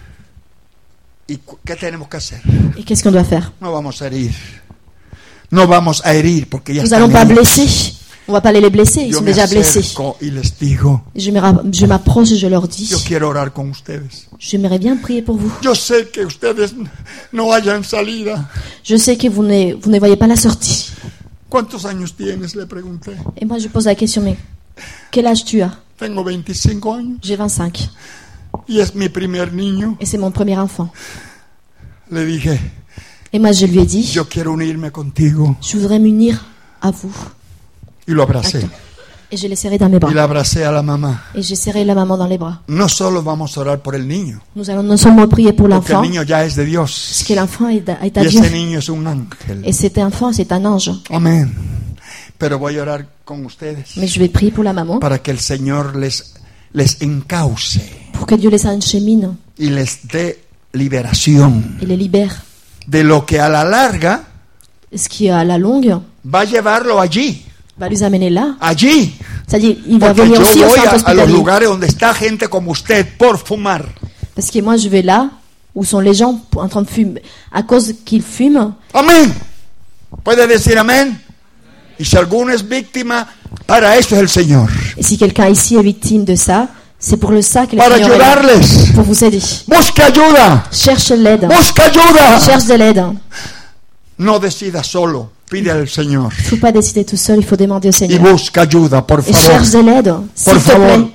¿Y qué tenemos que hacer? Et qu'est-ce qu'on doit faire? No vamos a herir. No vamos a herir porque ya Nous están n'allons pas heridos. blesser. On va pas aller les blesser, ils Yo sont me déjà blessés. acerco y les digo, Je m'approche et je leur dis, yo quiero orar con ustedes. j'aimerais bien prier pour vous. Yo sé que ustedes no hayan salida. Je sais que vous ne voyez pas la sortie. ¿Cuántos años tienes? Le pregunté. Et moi, je pose la question, mais quel âge tu as? Tengo 25 años J'ai 25. y es mi primer niño. Et c'est mon premier enfant. Le dije, Et moi, je lui ai dit, yo quiero unirme contigo. je voudrais m'unir à vous. Y lo abracé. Et je l'ai serré dans mes bras. Y la abracé a la mamá. Et j'ai serré la maman dans les bras. No solo vamos a orar por el niño, Nous allons non seulement prier pour porque el l'enfant, niño ya es de Dios. parce que l'enfant est à Y Dieu. ese niño es un ángel. Et cet enfant, c'est un ange. Amén. Pero voy a orar con ustedes Mais je vais prier pour la maman, para que el Señor les encauce pour que Dieu les enchemine y les dé liberación et les libère. de lo que a la larga Ce qui, à la longue, va a llevarlo allí. va les amener là. Allí. C'est-à-dire, il va Porque venir yo aussi au voy centre a los hospitalier. lugares donde está gente como usted por fumar. Parce que moi, je vais là où sont les gens en train de fumer. À cause qu'ils fument, Amén. ¿Puede decir amén? Y si alguno es víctima, para eso es el Señor. et si quelqu'un ici est victime de ça, c'est pour le ça que le Para Seigneur est là, ayudarles. pour vous aider. Busca ayuda. Cherche l'aide. Busca ayuda. Cherche de l'aide. No decida solo. Pide al Señor. Il ne faut pas décider tout seul, il faut demander au Y Seigneur. busca ayuda, por Et favor. cherche de l'aide, s'il Por te favor. plaît.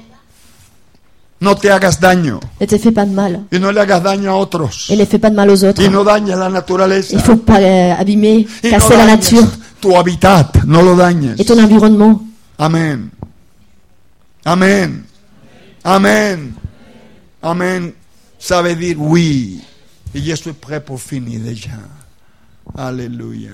No te hagas daño. Ne te fais pas de mal. Y no le hagas daño a otros. Et ne fais pas de mal aux autres. Y no dañes la naturaleza. Il ne faut pas abîmer, Y no casser la dañes nature tu hábitat. No lo dañes. et ton environnement. Amén. Amén. Amén. Amén. Ça veut dire oui. Et je suis prêt pour finir déjà. Alléluia.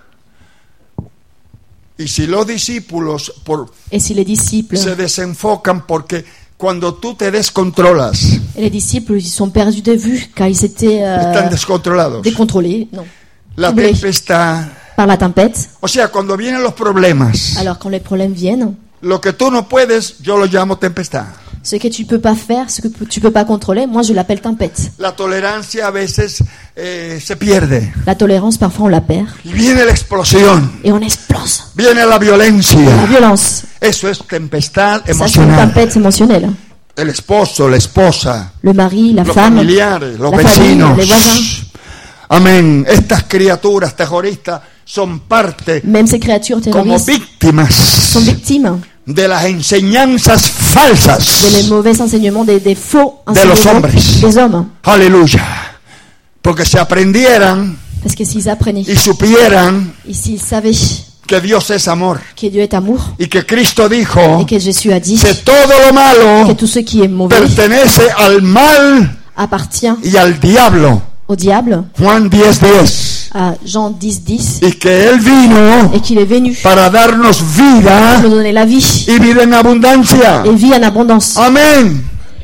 Y si los discípulos Et si les disciples, se desenfocan porque cuando tú te descontrolas, et les disciples, ils sont perdus de vue car ils étaient están descontrolados. décontrôlés, non, La troublés tempestad. par la tempête. O sea, cuando vienen los problemas, Alors quand les problèmes viennent, lo que tú no puedes, yo lo llamo tempestad. ce que tu peux pas faire, ce que tu peux pas contrôler, moi je l'appelle tempête. La tolerancia a veces se pierde. La tolérance, parfois on la perd Y viene la explosión, et on explose. viene la La violencia. violence, Eso es tempestad ça c'est une emocional. tempête émotionnelle. El esposo, la esposa, Le mari, la los femme, familiares, los la famille, vecinos. les voisins. Amén. Estas criaturas terroristas son parte Même ces créatures como terroristes víctimas sont victimes de las enseñanzas falsas de les mauvais enseignements, des faux de los enseignements hombres. des hommes. Aleluya. Porque si aprendieran Parce que s'ils apprenaient, y supieran et s'ils savaient que Dios es amor que Dieu est amour, y que Cristo dijo et que Jésus a dit que todo lo que malo tout ce qui est mauvais pertenece al mal appartient y al diablo. au diable, Juan 10:10. à Jean 10:10, Y que Él vino et qu'il est venu para darnos pour vida nous donner la vie, y vida en abundancia. et vie en abondance. Amén.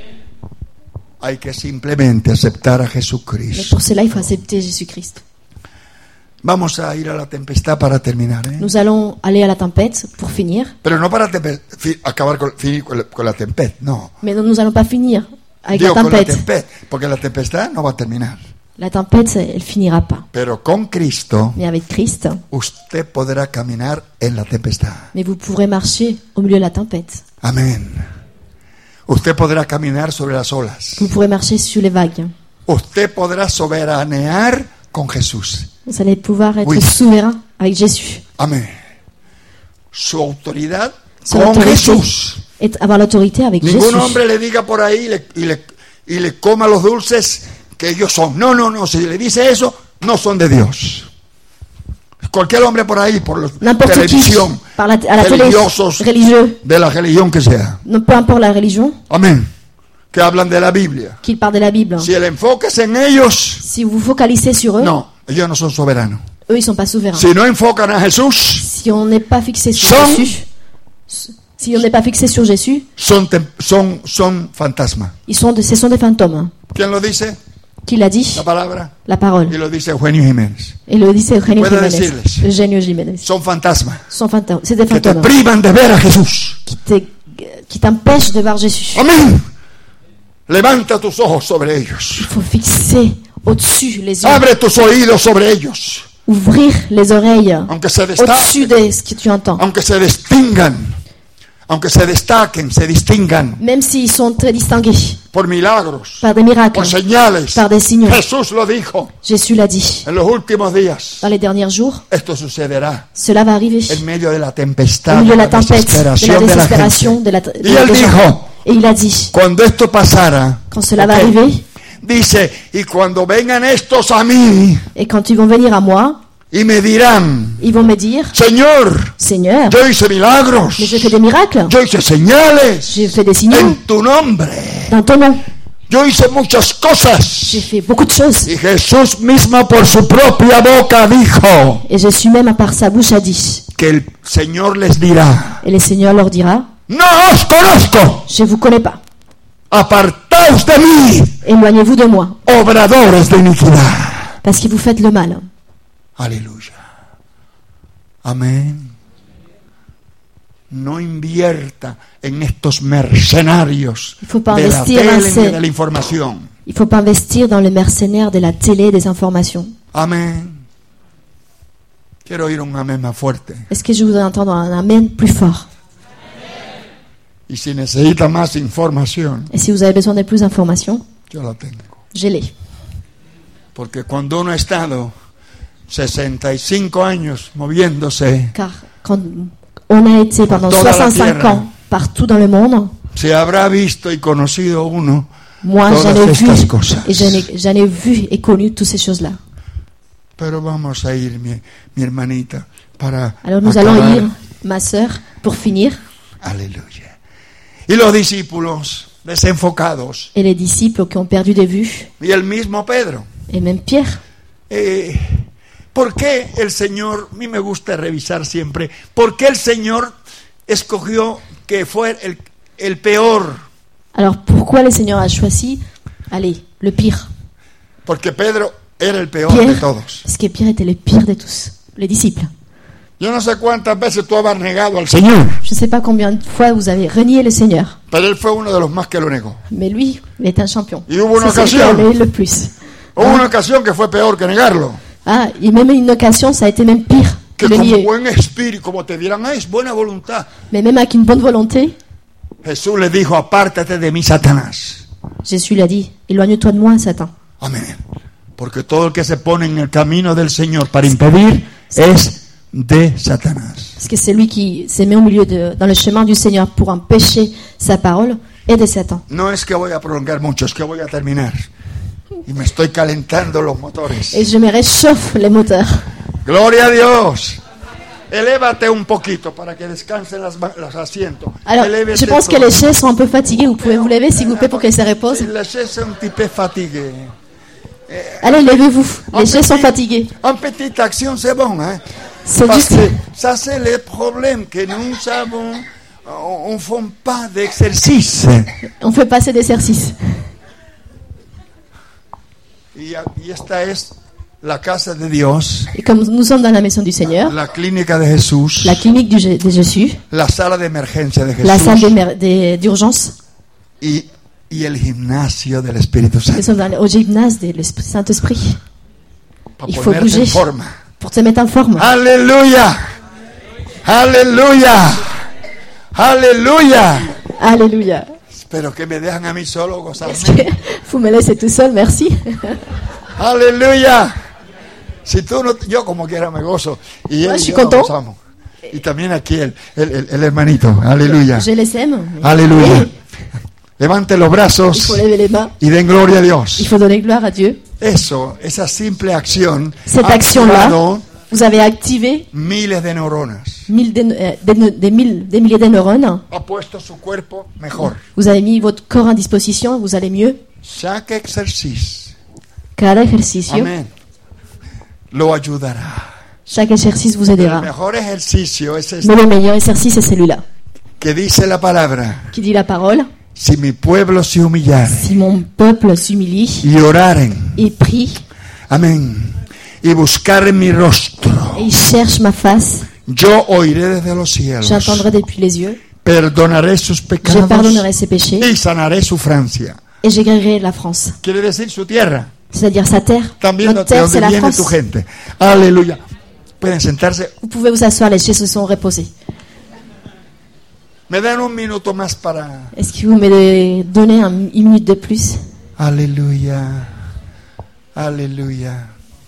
Hay que simplemente aceptar a Mais Jesucristo. pour cela, il faut accepter Jésus-Christ. Vamos a ir a la tempestad para terminar, ¿eh? Nous allons aller à la tempête pour finir, Pero no para acabar con la tempestad, no. mais nous n'allons pas finir avec Digo la con la tempête. tempestad, porque la tempestad no va a terminar. La tempête, elle finira pas. Pero con Cristo Mais avec Christ, usted podrá caminar en la tempestad. mais vous pourrez marcher au milieu de la tempête. Amén. Usted podrá caminar sobre las olas. Vous pourrez marcher sur les vagues. Usted podrá soberanear con Jesús. Vous allez pouvoir être Oui. souverain avec Jésus. Amén. Su autoridad Son con autorité. Jesús. Et avoir l'autorité avec Ningún Jésus. hombre le diga por ahí y le coma los dulces que ellos son. No, no, no. Si le dice eso, no son de Dios. Cualquier hombre por ahí, por la N'importe qui, televisión, à la télé, religiosos religieux, de la religión que sea. non, peu importe la religion, Amén. Que hablan de la Biblia. qu'il parle de la Bible. Si el enfoque es en ellos, Si vous vous focalisez sur eux, no, ellos no son soberanos. eux, ils sont pas souverains. Si no enfocan a Jesús, Si on n'est pas fixé sur Son- Jésus, si on n'est pas fixé sur Jésus, son fantasmas. ce sont des fantômes. ¿Quién lo dice? Qui l'a dit? La palabra. La Y parole. lo dice Eugenio Jiménez. Et le dit c'est Eugenio Puedo Jiménez. decirles. Eugenio Jiménez. Son fantasmas Sont fantômes. C'est des que te fantômes privan de ver a Jesús. qui t'empêchent de voir Jésus. Amén. Levanta tus ojos sobre ellos. Il faut fixer au-dessus les yeux. Abre tus oídos sobre ellos. Ouvrir les oreilles Aunque se au-dessus destaquen, de ce que tu entends. aunque se distingan, aunque se destaquen, se distingan Même s'ils sont très distingués por milagros, par des miracles, por señales. par des signes. Jesús lo dijo. Jésus l'a dit. En los últimos días, Dans les derniers jours, esto sucederá cela va arriver. en medio de la Au tempestad, milieu de la de la tempête, de la desesperación de la désespération, gente. de la Y él des gens. dijo, Et il a dit, cuando esto pasara, quand cela va ok, arriver, dice, y cuando vengan estos a mí et quand ils vont venir à moi, y me dirán, ils vont me dire, Señor, Seigneur, yo hice milagros, mais je fais des miracles, yo hice señales j'ai fait des signaux en tu nombre, dans ton nom, yo hice muchas cosas. j'ai fait beaucoup de choses. Y Jesús mismo por su propia boca dijo Et Jésus même par sa bouche a dit, que el Señor les dirá, et le Seigneur leur dira, no os conozco, je vous connais pas, apartaos de mí, éloignez-vous de moi, obradores de iniquidad. parce que vous faites le mal. Aleluya. Amén. No invierta en estos mercenarios Il faut pas de la investir tele en ni ces- de la información. Il faut pas investir dans le mercenaire de la télé et des informations. Amén. Quiero oír un amén más fuerte. Est-ce que je voudrais entendre un amen plus fort? Y si necesita más información, Et si vous avez besoin de plus d'informations, yo la tengo. j'ai-les. Porque cuando uno ha estado 65 años moviéndose, Car quand on a été pendant toda la 65 tierra. ans partout dans le monde, se habrá visto y conocido uno moi todas j'en ai vu estas cosas. et j'en ai vu et connu toutes ces choses-là. Pero vamos a ir, mi hermanita, para Alors nous acabar. allons lire, ma sœur, pour finir. Aleluya. Y los discípulos desenfocados. et les disciples qui ont perdu de vue, Y el mismo Pedro. et même Pierre. ¿Por qué el Señor, a mí me gusta revisar siempre, por qué el Señor escogió que fue el peor? Alors pourquoi le Seigneur a choisi, allez, le pire? Porque Pedro era el peor de Pierre, todos. parce que Pierre était le pire de tous, les disciples. Yo no sé cuántas veces tú has negado al Señor, Je ne sais pas combien de fois vous avez renié le Seigneur, pero él fue uno de los más que lo negó. mais lui, il est un champion. Y hubo una C'est celui qui a ocasión, eu le plus. hubo una ocasión que fue peor que negarlo. Ah, et même une occasion, ça a été même pire que Que le como nier. buen espíritu, como te dirán, es buena voluntad. Mais même avec une bonne volonté, Jesús le dijo, apártate de mí, Satanás. Jésus l'a dit, éloigne-toi de moi, Satan. Amén. Porque todo el que se pone en el camino del Señor para impedir es de Satanás. Parce que c'est lui qui s'est mis au milieu dans le chemin du Seigneur pour empêcher sa parole et de Satan. No es que voy a prolongar mucho, es que voy a terminar. Y me estoy calentando los motores. Et je me réchauffe les moteurs. Gloria a Dios. Elévate un poquito para que descansen los asientos. Alors, Elévate je pense que todo. les chaises sont un peu fatiguées. Vous pouvez vous lever, s'il vous plaît, pour qu'elles se reposent. Si les chaises sont un petit peu fatiguées. Allez, levez-vous. Les chaises sont fatiguées. En petite action, c'est bon, hein? C'est Parce juste... que ça, c'est le problème que nous avons. On ne fait pas d'exercice. On fait passer d'exercice. Y esta es la casa de Dios, Et comme nous sommes dans la maison du Seigneur, la clínica de Jesús, la clinique de Jésus, la sala de emergencia de la salle Jesús d'urgence, y el gimnasio del Espíritu nous Santo. sommes au gymnase de l'Esprit- Saint-Esprit. Para Il faut ponerte bouger en forma. pour te mettre en forme. Aleluya. Aleluya. Aleluya. Alléluia. Pero que me dejan a mí solo gozarme. Est-ce que vous me laissez tout seul? Merci. Aleluya. Si tú no, yo como quiera me gozo. Y él Moi, je y suis yo nos content. gozamos. Y también aquí el hermanito. Aleluya. Je les aime. mais- Aleluya. Oui, Levante los il brazos faut lever les mains. y den gloria a Il Dios. faut donner gloire à Dieu. Eso, esa simple acción Cette ha action-là, activado vous avez activé miles de neuronas. des milliers de neurones. Ha puesto su cuerpo mejor. Vous avez mis votre corps en disposition. Vous allez mieux. Chaque ejercicio, Cada ejercicio, amén, lo ayudará. chaque exercice vous El aidera. mejor ejercicio es Mais este le meilleur exercice, c'est celui-là. que dice la palabra: Qui dit la parole? si mi pueblo se humillare Si mon peuple s'humilie y oraren, et prie amén, y buscaren mi rostro, et il cherche ma face, yo oiré desde los cielos, j'entendrai depuis les yeux, perdonaré sus je pecados pardonnerai ses péchés y sanaré su Francia. et je guérirai la France. Quiere decir su tierra. C'est-à-dire sa terre. También Notre de terre, c'est donde la viene France. tu gente. Aleluya. Pueden sentarse. Vous pouvez vous asseoir, les chaises se sont reposées. Me dan un minuto más para. Est-ce que vous me donnez une minute de plus? Aleluya. Aleluya.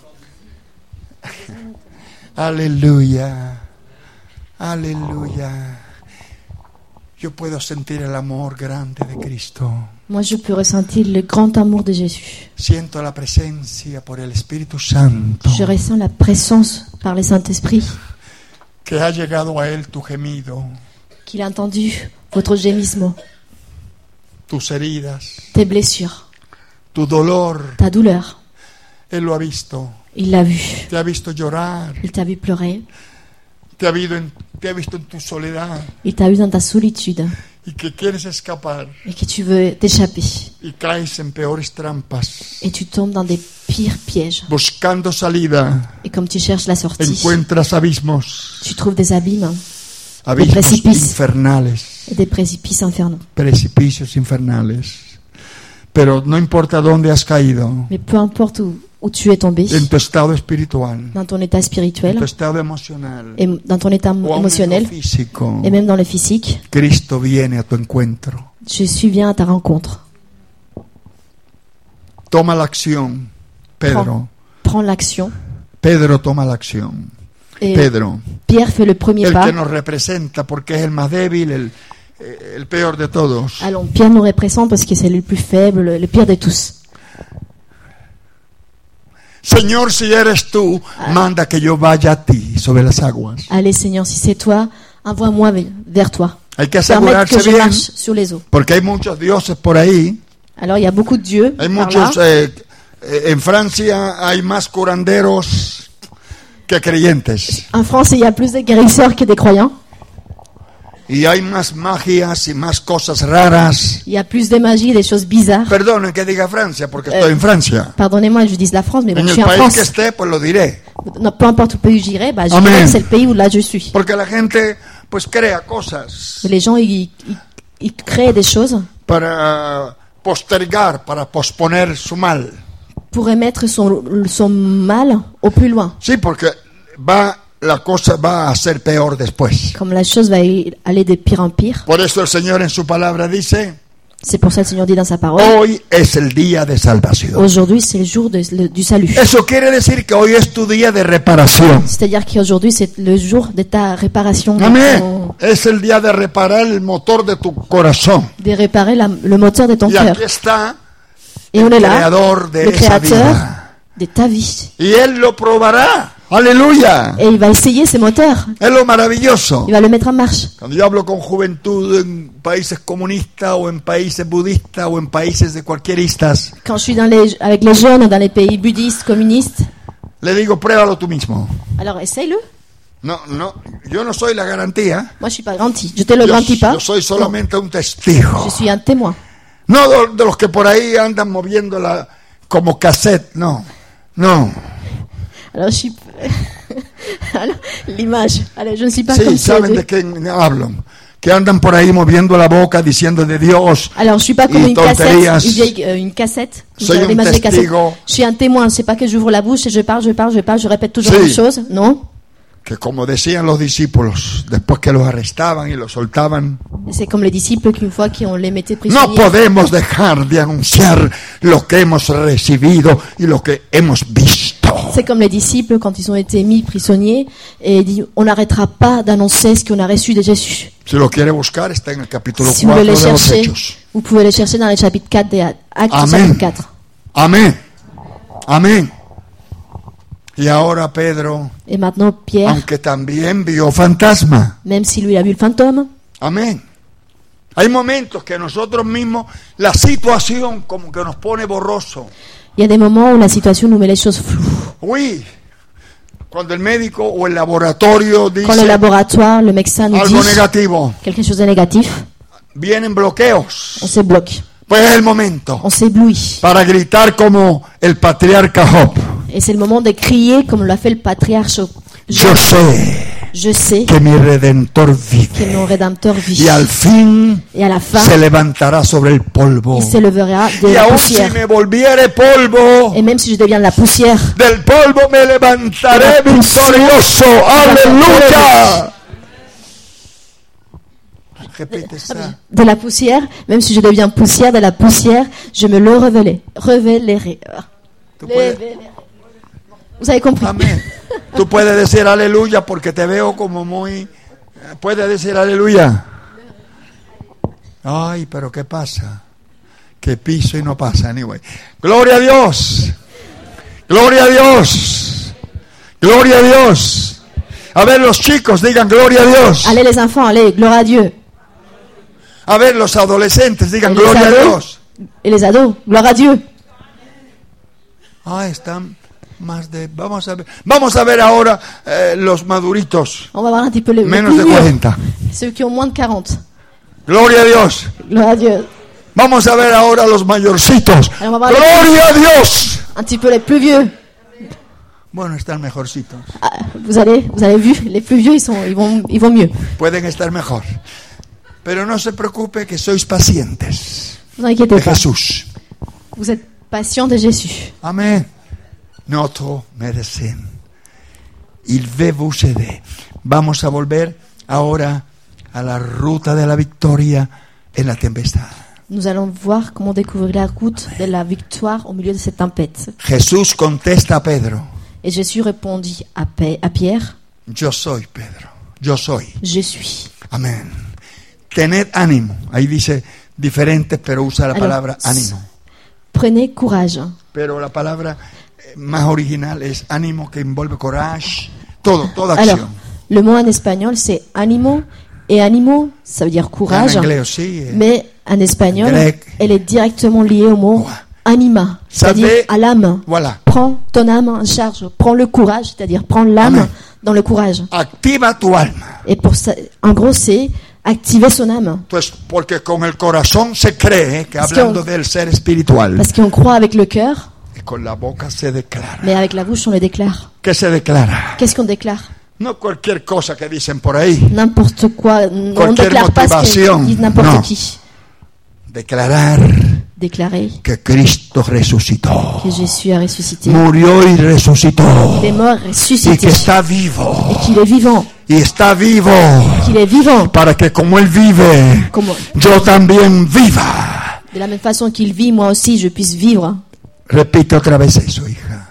Aleluya. Aleluya. Yo puedo sentir el amor grande de Cristo. Moi, je peux ressentir le grand amour de Jésus. Siento la presencia por el Espíritu Santo. Je ressens la présence par le Saint-Esprit, Que ha llegado a él tu gemido, qu'il a entendu votre gémissement, tus heridas, tes blessures, tu dolor. ta douleur. Él lo ha visto. Il l'a vu. Te ha visto llorar. Il t'a vu pleurer. Te ha visto en tu soledad. Il t'a vu dans ta solitude Y que quieres escapar. et que tu veux t'échapper. Y caes en peores trampas. Et tu tombes dans des pires pièges. Buscando salida, Et comme tu cherches la sortie, encuentras abismos. tu trouves des abîmes Abismos precipices. infernales. et des précipices infernaux. Precipicios infernales. Pero no importa dónde has caído. Mais peu importe où tu es tombé, En tu estado espiritual. dans ton état En spirituel tu estado emocional. et dans ton état O aún en lo émotionnel físico. et même dans le physique, Cristo viene a tu encuentro. Jésus vient à ta rencontre. Toma la acción. Pedro. Prends l'action. Pedro toma la acción. Et Pedro. Pierre fait le premier El pas. que nos representa porque es el más débil, el peor de todos. Allons, Pierre nous représente parce que c'est le plus faible, le pire de tous. Señor, si eres tú, manda que yo vaya a ti sobre las aguas. Allez Seigneur, si c'est toi, envoie-moi vers toi. Hay que permettre que asegurarse je bien, marche sur les eaux. porque hay muchos dioses por ahí. Alors il y a beaucoup de dieux Hay par là. muchos, en Francia hay más curanderos que creyentes. En France, il y a plus de guérisseurs que des croyants. Y hay más magias y más cosas raras. Il y a plus de magie, des choses bizarres. Perdonen que diga Francia, porque estoy en Francia. Pardonnez-moi, je dis la France, mais bon, En je el suis en país France. que esté, pues lo diré. Non, peu importe où pays j'irai, bah, je Amen. dirais que c'est le pays où là je suis. Porque la gente, pues crea cosas Les gens, ils créent des choses para postergar, para posponer su mal. pour remettre son mal au plus loin. Sí, porque la cosa va a ser peor después. Comme la chose va aller de pire en pire. Por eso el Señor en su palabra dice, C'est pour ça que le Seigneur dit dans sa parole, hoy es el día de salvación. aujourd'hui c'est le jour du salut. Eso quiere decir que hoy es tu día de reparación. C'est-à-dire qu'aujourd'hui c'est le jour de ta réparation, Amén. Es el día de reparar el motor de tu corazón. de réparer le moteur de ton Y cœur. aquí está Et on el est là, creador de le esa créateur vida. de ta vie. Y Él lo probará. Aleluya. Et il va essayer ce moteur. Es lo maravilloso. Il va le mettre en marche. Cuando yo hablo con juventud en países comunistas o en países budistas o en países de cualquieristas, Quand je suis avec les jeunes dans les pays bouddhistes, communistes, le digo, pruébalo tú mismo. alors essaye-le. No, yo no soy la garantía. Moi je suis pas garantie. Je te le garantis pas. Yo soy Non. solamente un testigo. Je suis un témoin. No de los que por ahí andan moviéndola como cassette, no. Alors je suis alors, l'image. Alors je ne suis pas Sí, comme ça. saben de qué hablo. Que andan por ahí moviendo la boca diciendo de Dios. Alors je suis pas comme y une cassette, tonterías. une cassette. Soy un l'image des cassettes. testigo. Je suis un témoin. C'est pas que j'ouvre la bouche et je parle, je répète toujours Sí. la même chose. Non. Que como decían los discípulos, después que los arrestaban y los soltaban, C'est comme les disciples qu'une fois qu'on les mettait no prisonniers. podemos dejar de anunciar lo que hemos recibido y lo que hemos visto. C'est comme les disciples quand ils ont été mis prisonniers et dit on n'arrêtera pas d'annoncer ce qu'on a reçu de Jésus. Si lo quiere buscar, está en el capítulo Si vous 4 voulez de les los chercher, Hechos. vous pouvez les chercher dans le chapitre 4 des Actes, Amen. chapitre 4. Amén. Amén. Y ahora Pedro, Et maintenant Pierre, aunque también vio fantasma. même si lui a vu le fantôme, Amén. Hay momentos que nosotros mismos, la situación como que nos pone borroso. il y a des moments où la situation nous met les choses floues. Uy, cuando el médico o el laboratorio Quand le dice laboratoire, le médecin nous algo dit negativo, quelque chose de négatif, vienen bloqueos. on se bloque, Pues es el momento on s'éblouit. para gritar como el patriarca Job. Et c'est le moment de crier comme l'a fait le patriarche. Yo sé Je sais que mi Redentor que vive mon Rédempteur vit. y al fin Et à la fin, se levantará sobre el polvo. il s'élèvera de Y la aun si poussière. me volviere polvo, Et même si je deviens de la poussière, del polvo me levantaré De la victorioso. Aleluya. Repite ça. de la poussière, même si je deviens poussière, de la poussière, je me le révélerai. Tú puedes, Vous avez compris? amén. Tú puedes decir aleluya porque te veo como muy... Puedes decir aleluya. Ay, pero ¿qué pasa? Que piso y no pasa. Anyway. Gloria a Dios. Gloria a Dios. Gloria a Dios. A ver, los chicos, digan gloria a Dios. Allez les enfants, allez, gloire à Dieu. A ver, los adolescentes, digan Et les gloria a ados, Dios. et les ados, gloire à Dieu. Ah, están más de... Vamos a ver ahora los maduritos. On va voir un petit peu les Menos de plus vieux, 40. ceux qui ont moins de 40. Gloria a Dios. Gloire à Dieu. Vamos a ver ahora los mayorcitos. Alors on va voir Gloria a Dios. un petit peu les plus vieux. Bueno, están mejorcitos. Ah, vous avez vu, les plus vieux, ils vont mieux. Pueden estar mejor. Pero no se preocupe que sois pacientes Ne vous inquiétez de pas. Jesús. Vous êtes patients de Jésus. Amén. Notre médecin. Il va vous aider. Vamos a volver ahora a la ruta de la victoria en la tempestad. Nous allons voir comment découvrir la route de la victoire au milieu de cette tempête. Jesús contesta a Pedro. Et Jésus répondit à Pierre, Yo soy Pedro. Yo soy. je suis. Amén. Tened ánimo. Ahí dice diferentes, pero usa la Alors, palabra ánimo. Prenez courage. Pero la palabra más original es ánimo, que envuelve courage, toda Alors, acción. le mot en espagnol, c'est animo, Et animo, ça veut dire courage, En anglais aussi. mais en espagnol, grec. elle est directement liée au mot anima, c'est-à-dire Savez- à l'âme. Voilà. Prends ton âme en charge, prends le courage, c'est-à-dire prends l'âme Amen. dans le courage. Activa tu alma. Et pour ça, en gros, c'est activer son âme. Pues porque con el corazón se cree que Es que hablando del ser espiritual, Parce qu'on croit avec le cœur, y con la boca se declara. mais avec la bouche, on le déclare. ¿Qué se declara? Qu'est-ce qu'on déclare? No cualquier cosa que dicen por ahí. N'importe quoi. On ne Cualquier déclare pas ce motivation. que dit n'importe Non. qui. Declarar Déclarer que Cristo resucitó. que Jésus a ressuscité. Murió y resucitó. Il est mort, Y ressuscité. que está vivo. Et qu'il est vivant. Y está vivo. Qu'il est vivant. Para que como Él vive, Comme, yo también viva. de la même façon qu'il vit, moi aussi, je puisse vivre. Repite otra vez eso, hija.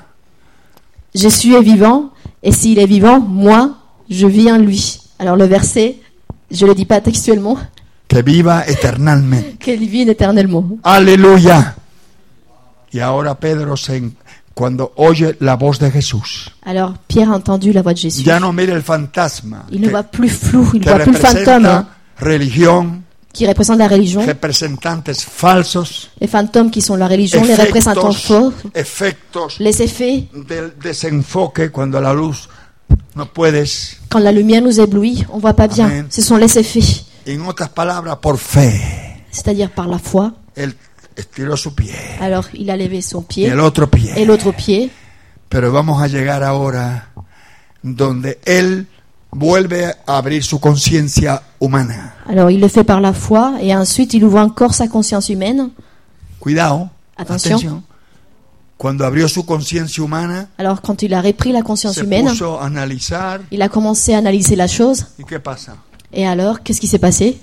Jésus est vivant. Et s'il est vivant, moi, je vis en lui. Alors le verset, je le dis pas textuellement, Que viva eternalmente. qu'il vit éternellement. Aleluya. Y ahora Pedro cuando oye la voz de Jesús, Alors Pierre a entendu la voix de Jésus. ya no mira el fantasma Il ne que, voit plus flou, il ne que voit plus le fantôme hein, representa religión, qui représente la religion. representantes falsos, Les fantômes qui sont la religion, les représentants faux, efectos les effets. del desenfoque cuando la luz no puedes. Quand la lumière nous éblouit, on voit pas bien. Amen. Ce sont les effets. En otras palabras, por fe, C'est-à-dire par la foi. él estiró su pie Alors il a levé son y pied el otro et pie. l'autre pied. Pero vamos a llegar ahora donde él vuelve a abrir su conciencia humana. Alors il le fait par la foi et ensuite il ouvre encore sa conscience humaine. Cuidado, Atención. atención. Cuando abrió su conciencia humana, Alors quand il a repris la conscience se humaine, puso a analizar. il a commencé à analyser la chose. ¿Y qué pasa? Et alors, qu'est-ce qui s'est passé?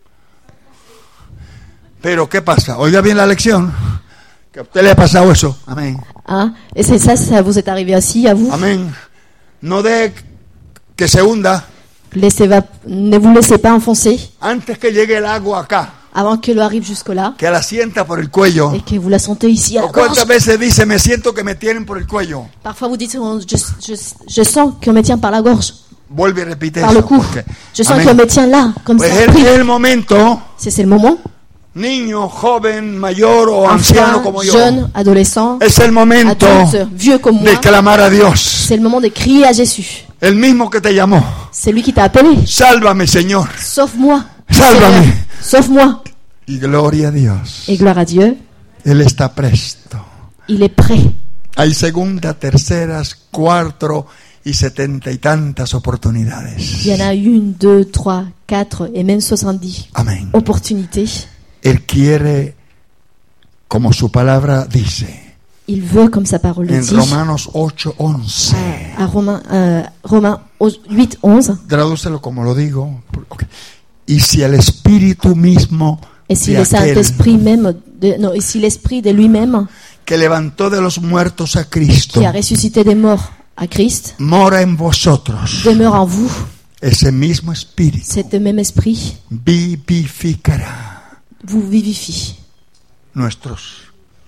Pero ¿qué pasa? Oiga bien la lección. Que a usted le ha pasado eso. Amén. Hein? Et c'est ça, ça vous est arrivé aussi à vous? Amén. No de que se hunda Ne vous laissez pas enfoncer antes que llegue el agua acá, avant que l'eau arrive jusque-là que la sienta por el cuello. et que vous la sentez ici à la ¿O cuántas gorge. veces dice, me siento que me tienen por el cuello? Parfois vous dites, je sens qu'on me tient par la gorge, Vuelve y repite par le eso. cou. porque- Je sens Amén. qu'on me tient là, comme Pues ça. es el momento, C'est le moment. niño, joven, mayor o anciano como Enfant, yo, jeune, adolescent, es el momento adulte, vieux comme moi. de clamar a Dios. C'est le moment de crier à Jésus. El mismo que te llamó. C'est lui qui t'a appelé. Sálvame, Señor. Sauve-moi. Sálvame. Seigneur. Sauve-moi. Y gloria a Dios. Et gloire à Dieu, Él está presto. il est prêt. Hay segunda, terceras, cuatro y 70 y tantas oportunidades. Il y en a 1, 2, 3, 4 et même 70 Amén. opportunités. Él quiere, como su palabra dice, Il veut, comme sa parole le en dit, Romanos 8:11. à Romains 8, 11. Tradúcelo como lo digo. Ok. Y si el Espíritu mismo Et si de le aquel Saint-Esprit même, et si l'Esprit de lui-même, que levantó de los muertos a Cristo qui a ressuscité des morts à Christ, mora en vosotros, demeure en vous, ese mismo Espíritu cet même Esprit vivificará vous vivifie. nuestros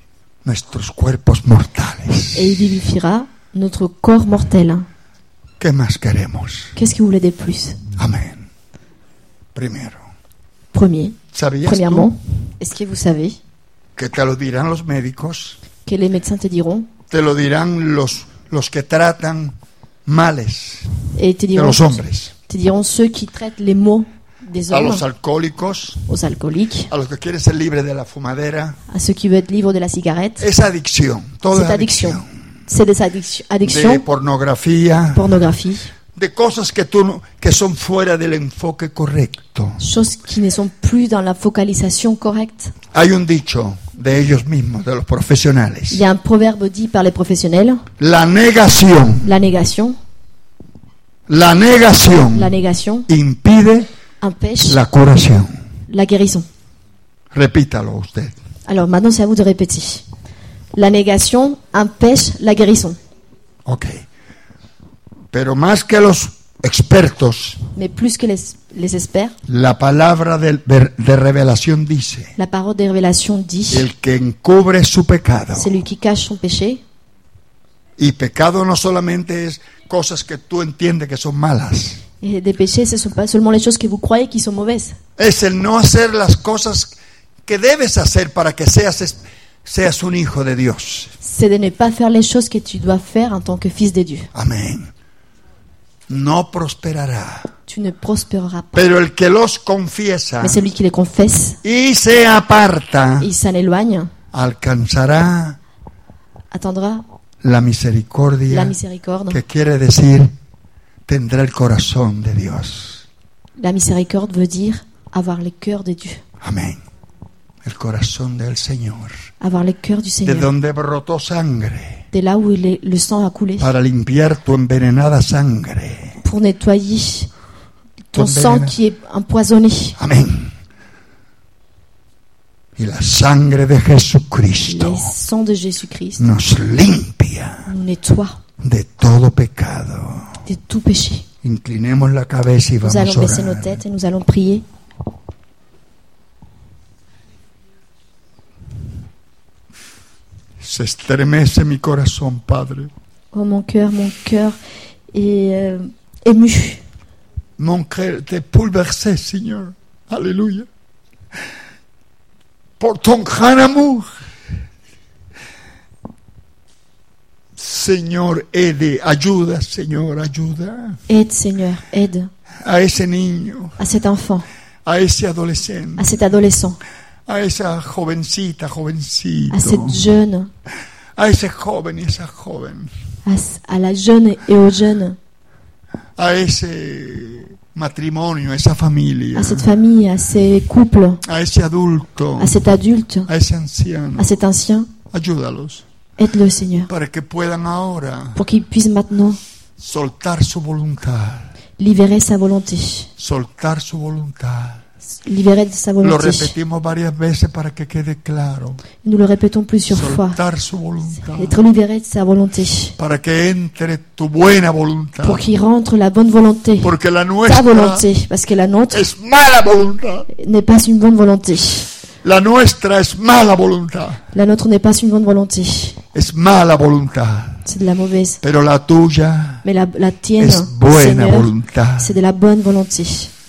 cuerpos mortales. Et il vivifiera notre corps mortel. ¿Qué más queremos? Qu'est-ce que vous voulez de plus? Amén. Primero, ¿sabías Premièrement, tú est-ce que vous savez que te lo dirán los médicos? que les médecins te diront, Te lo dirán los que tratan males et te de diront, los hombres, ceux qui traitent les maux des a hommes, los alcohólicos, aux alcooliques, a los que quieren ser libres de la fumadera. à ceux qui veulent être libres de la cigarette. Esa adicción, toda Cette addiction, adicción, c'est des de addictions, pornografía, pornographie, de cosas que son fuera del enfoque correcto. choses qui ne sont plus dans la focalisation correcte. Hay un dicho de ellos mismos, de los profesionales. Il y a un proverbe dit par les professionnels, La negación la négation impide empêche la curación. la guérison. Repítalo usted. Alors maintenant, c'est à vous de répéter. La négation empêche la guérison. Ok. Pero más que los expertos, Mais plus que les experts, la palabra de revelación dice, la parole des révélations dit, el que encubre su pecado. celui qui cache son péché, Y pecado no solamente es cosas que tú entiendes que son malas. Et des péchés, ce ne sont pas seulement les choses que vous croyez qui sont mauvaises. Es el no hacer las cosas que debes hacer para que seas un hijo de Dios. C'est de ne pas faire les choses que tu dois faire en tant que fils de Dieu. Amén. No prosperará. Tu ne prospéreras pas. Pero el que los confiesa Mais celui qui les confesse y se aparta et il s'en éloigne, alcanzará attendra la misericordia, la miséricorde. que quiere decir tendrá el corazón de Dios. La miséricorde veut dire avoir le cœur de Dieu. Amén. El corazón del Señor. Avoir le cœur du De Seigneur. donde brotó sangre De là où le sang a coulé. para limpiar tu envenenada sangre. Pour nettoyer ton Tu sang envenena. qui est empoisonné. Amén. Y la sangre de Jesucristo Le sang de Jésus-Christ nos limpia nous nettoie de todo pecado. de tout péché. Inclinemos la cabeza y Nous vamos allons a baisser nos orar. têtes et nous allons prier. Se estremece mi corazón, Padre. Oh mon cœur est ému. Mon cœur te bouleversé, Señor. Aleluya. Por ton gran amor. Señor, ayuda, Señor, ayuda Aide Seigneur, aide a ese niño, à cet enfant, a ese adolescente, à cet adolescent, a esa jovencita, jovencito, à cette jeune, a ese joven y esa joven, à la jeune et aux jeunes, a ese matrimonio, a esa familia, à cette famille, à ces couples, a ese adulto, à cet adulte, a ese anciano. à cet ancien. Ayúdalos Aide-le Seigneur, para que puedan ahora pour qu'il puisse maintenant soltar su voluntad, libérer sa volonté. soltar su voluntad. Libérer de sa Lo volonté. repetimos varias veces para que quede claro. Nous le répétons plusieurs fois. Soltar su voluntad. Être libéré de sa volonté. Para que entre tu buena voluntad. Pour qu'il rentre la bonne volonté. Porque la Ta nuestra volonté. Parce que la nôtre es mala voluntad. n'est pas une bonne volonté. La nuestra es mala voluntad. La nôtre n'est pas une bonne volonté. Es mala voluntad. C'est de la mauvaise. Pero la tuya Mais la tienne, es buena Seigneur, voluntad. c'est de la bonne volonté.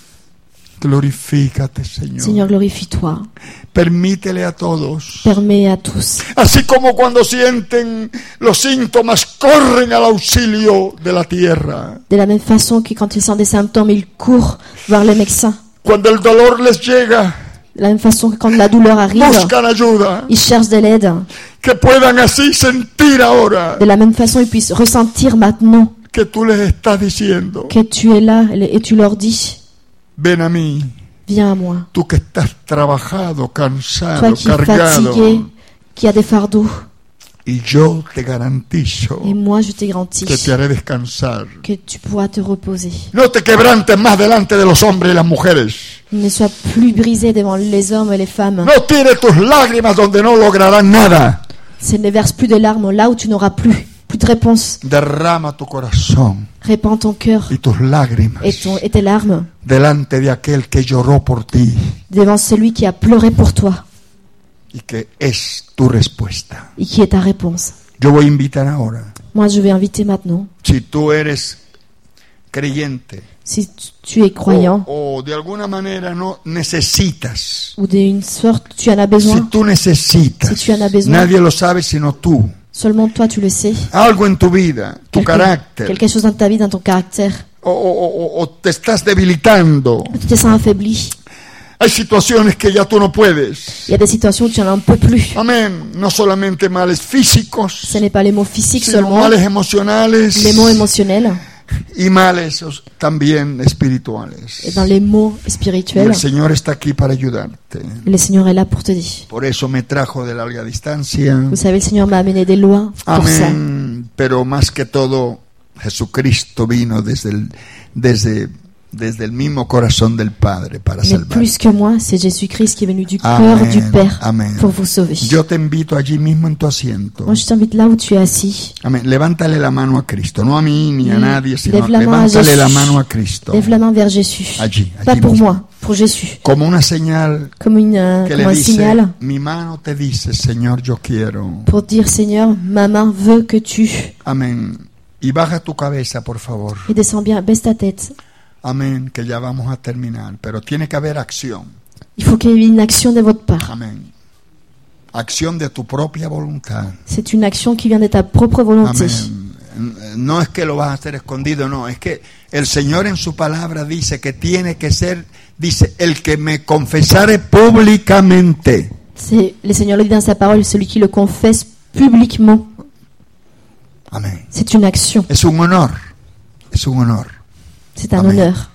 Glorifícate, Señor. Seigneur, glorifie-toi. Permítele a todos. Permets à tous. Así como cuando sienten los síntomas, corren al auxilio de la tierra. De la même façon que quand ils sentent des symptômes, ils courent voir les médecins. Cuando el dolor les llega, De la même façon que quand la douleur arrive, buscan ayuda. ils cherchent de l'aide. Que puedan así sentir ahora De la même façon, ils puissent ressentir maintenant que tú les estás diciendo, que tu es là et tu leur dis, ven a mí, viens à moi. tú que estás trabajado, Toi cansado, qui es cargado, fatigué, qui a des fardeaux. y yo te garantizo Et moi, je te garantis que te haré descansar. que tu pourras te reposer. No te quebrantes más delante de los hombres y las mujeres. Ne sois plus brisé devant les hommes et les femmes. No tires tus lágrimas donde no lograrán nada. Ne verse plus de larmes là où tu n'auras plus de réponse. Derrama tu corazón Répands ton cœur y tus lágrimas et tes larmes delante de aquel que lloró por ti devant celui qui a pleuré pour toi y que es tu respuesta. et qui est ta réponse. Yo voy a invitar ahora, Moi, je vais inviter maintenant, si tú eres creyente si tu es croyant o de alguna manera no necesitas, ou d'une sorte tu en as si besoin, tú necesitas, Si tu en as besoin. nadie lo sabe sino tú, seulement toi tu le sais. algo en tu vida, tu carácter, Quelque chose dans ta vie, dans ton caractère. o te estás debilitando. Tu te sens affaibli. Hay situaciones que ya tú no puedes. Il y a des situations où tu n'en peux plus. Amén. No solamente males físicos, Ce n'est pas les mots physiques sino seulement, males emocionales les mots émotionnels y males también espirituales. et dans les mots Y spirituels. el Señor está aquí para ayudarte. Le Seigneur est là pour te dire. Por eso me trajo de larga distancia. Vous savez, le Seigneur m'a amené des lois pour ça. Amén. Pero más que todo, Jesucristo vino desde el mismo corazón del Padre para Mais salvar. plus que moi, c'est Jésus-Christ qui est venu du cœur Amén. du Père Amén. pour vous sauver. Yo te invito allí mismo en tu asiento. Moi, je t'invite là où tu es assis. Amén. Levántale la mano a Cristo, no a mí ni a nadie, sino Lève la main à levántale la Jésus. mano a Cristo. Lève la main vers Jésus. Allí Pas pour mismo. moi, pour Jésus. Como una señal Comme que le un dice, signal mi mano te dice, Señor, yo quiero. pour dire, Seigneur, ma main veut que tu... Amén. Y baja tu cabeza, por favor. Et descends bien, baisse ta tête. amén, que ya vamos a terminar, pero tiene que haber acción. Il faut qu'il y ait une action de votre part. Amén. Acción de tu propia voluntad. C'est une action qui vient de ta propre volonté. Amén. No es que lo vas a hacer escondido, no, es que el Señor en su palabra dice que tiene que ser, dice, el que me confesare públicamente. Le Seigneur le dit dans sa parole, celui qui le confesse publiquement. Amén. C'est une action. Es un honor. Es un honor. C'est un Amén. honneur.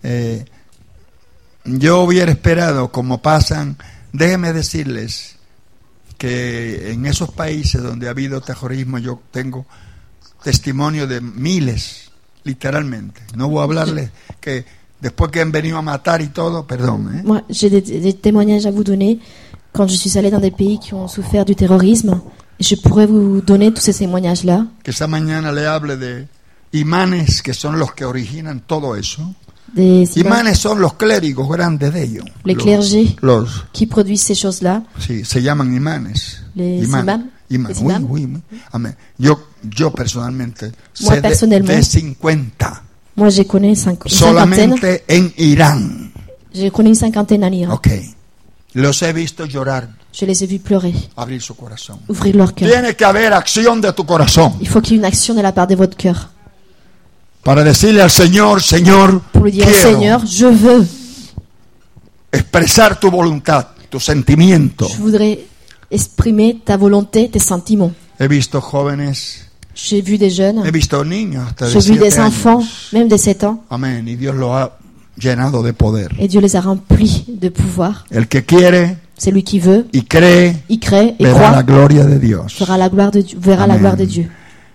Yo hubiera esperado, como pasan, déjenme decirles que en esos países donde ha habido terrorismo, yo tengo testimonio de miles, literalmente. No voy a hablarles que después que han venido a matar y todo, perdón. Moi, j'ai des témoignages à vous donner quand je suis allé dans des pays qui ont souffert du terrorisme. Et je pourrais vous donner tous ces témoignages-là. Que esta mañana le hable de imanes, que son los que originan todo eso. Imanes son los clérigos grandes de ellos. Les clergés qui produisent ces choses-là. Sí, se llaman imanes. Les imams. Oui, amén. Yo personalmente Moi, sé de 50. Moi, j'ai connu une cinquantaine. Solamente en Irán. J'ai connu une cinquantaine en Iran. Okay. Los he visto llorar. Je les ai vus pleurer. Abrir su corazón. Ouvrir leur cœur. Tiene que haber acción de tu corazón. Il faut qu'il y ait une action de la part de votre cœur. Para decirle al Señor, Señor, pour lui dire au Seigneur, je veux expresar tu voluntad, tu sentimiento. Je voudrais exprimer ta volonté, tes sentiments. He visto jóvenes. J'ai vu des jeunes. He visto niños hasta de 7 J'ai vu des años. enfants, même de 7 ans. Amén. Y Dios lo ha llenado de poder. Et Dieu les a remplis de pouvoir. El que quiere, celui qui veut, y cree, y cree et verá croit, la gloria de Dios. verra la gloire de Dieu. Verra la gloire de Dieu.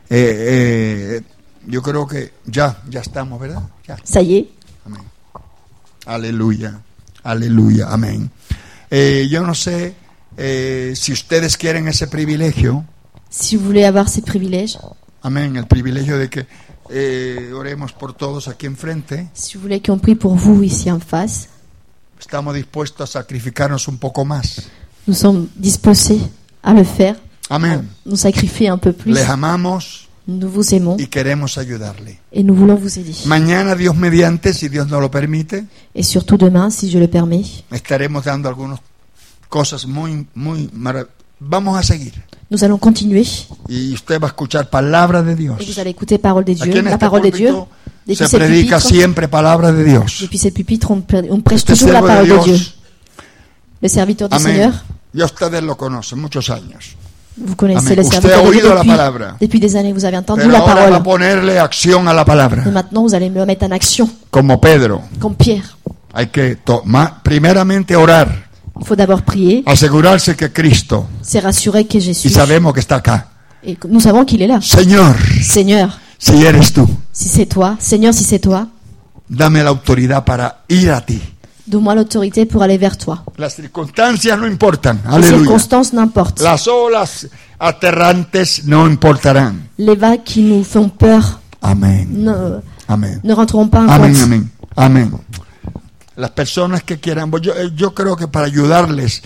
Yo creo que ya estamos, ¿verdad? Ya. Ça y est. Amén. Aleluya, aleluya, amén. Yo no sé si ustedes quieren ese privilegio. Si vous voulez avoir ces privilèges. Amén, el privilegio de que oremos por todos aquí enfrente. Si vous voulez qu'on prie pour vous ici en face. Estamos dispuestos a sacrificarnos un poco más. Nous sommes disposés à le faire. Amén. Nous sacrifier un peu plus. Les amamos. Nous vous aimons. Y queremos ayudarle. Et nous voulons vous aider. Mañana, Dios mediante, si Dios nos lo permite. Et surtout demain, si Dieu le permet. Estaremos dando algunas cosas muy maravillosas. Vamos a seguir. Nous allons continuer. Y usted va a escuchar palabra de Dios. Et vous allez écouter parole de Dieu, la parole de Dieu. Se predica siempre palabra de Dios. Depuis ces pupitres, on prêche toujours la parole de Dieu. Le serviteur du Seigneur. Ya ustedes lo conocen muchos años. Vous connaissez Amén. le serviteur de Dieu depuis des années. Vous avez entendu Pero la ahora parole. va a ponerle acción a la palabra. Et maintenant, vous allez me mettre en action. Como Pedro. Comme Pierre. Hay que primeramente orar. Il faut d'abord prier. Asegurarse que Cristo. C'est rassurer que Jésus. Y sabemos que está acá. Et nous savons qu'il est là. Señor. Seigneur. Si eres tú. Si c'est toi. Seigneur, si c'est toi. Dame la autoridad para ir a ti. Donne-moi l'autorité pour aller vers toi. Las circunstancias no importan. Les Aleluya. circonstances n'importent. Las olas aterrantes no importarán. Les vagues qui nous font peur. Amén. Ne rentreront pas en amén, compte. amén, amén. Las personas que quieran, yo creo que para ayudarles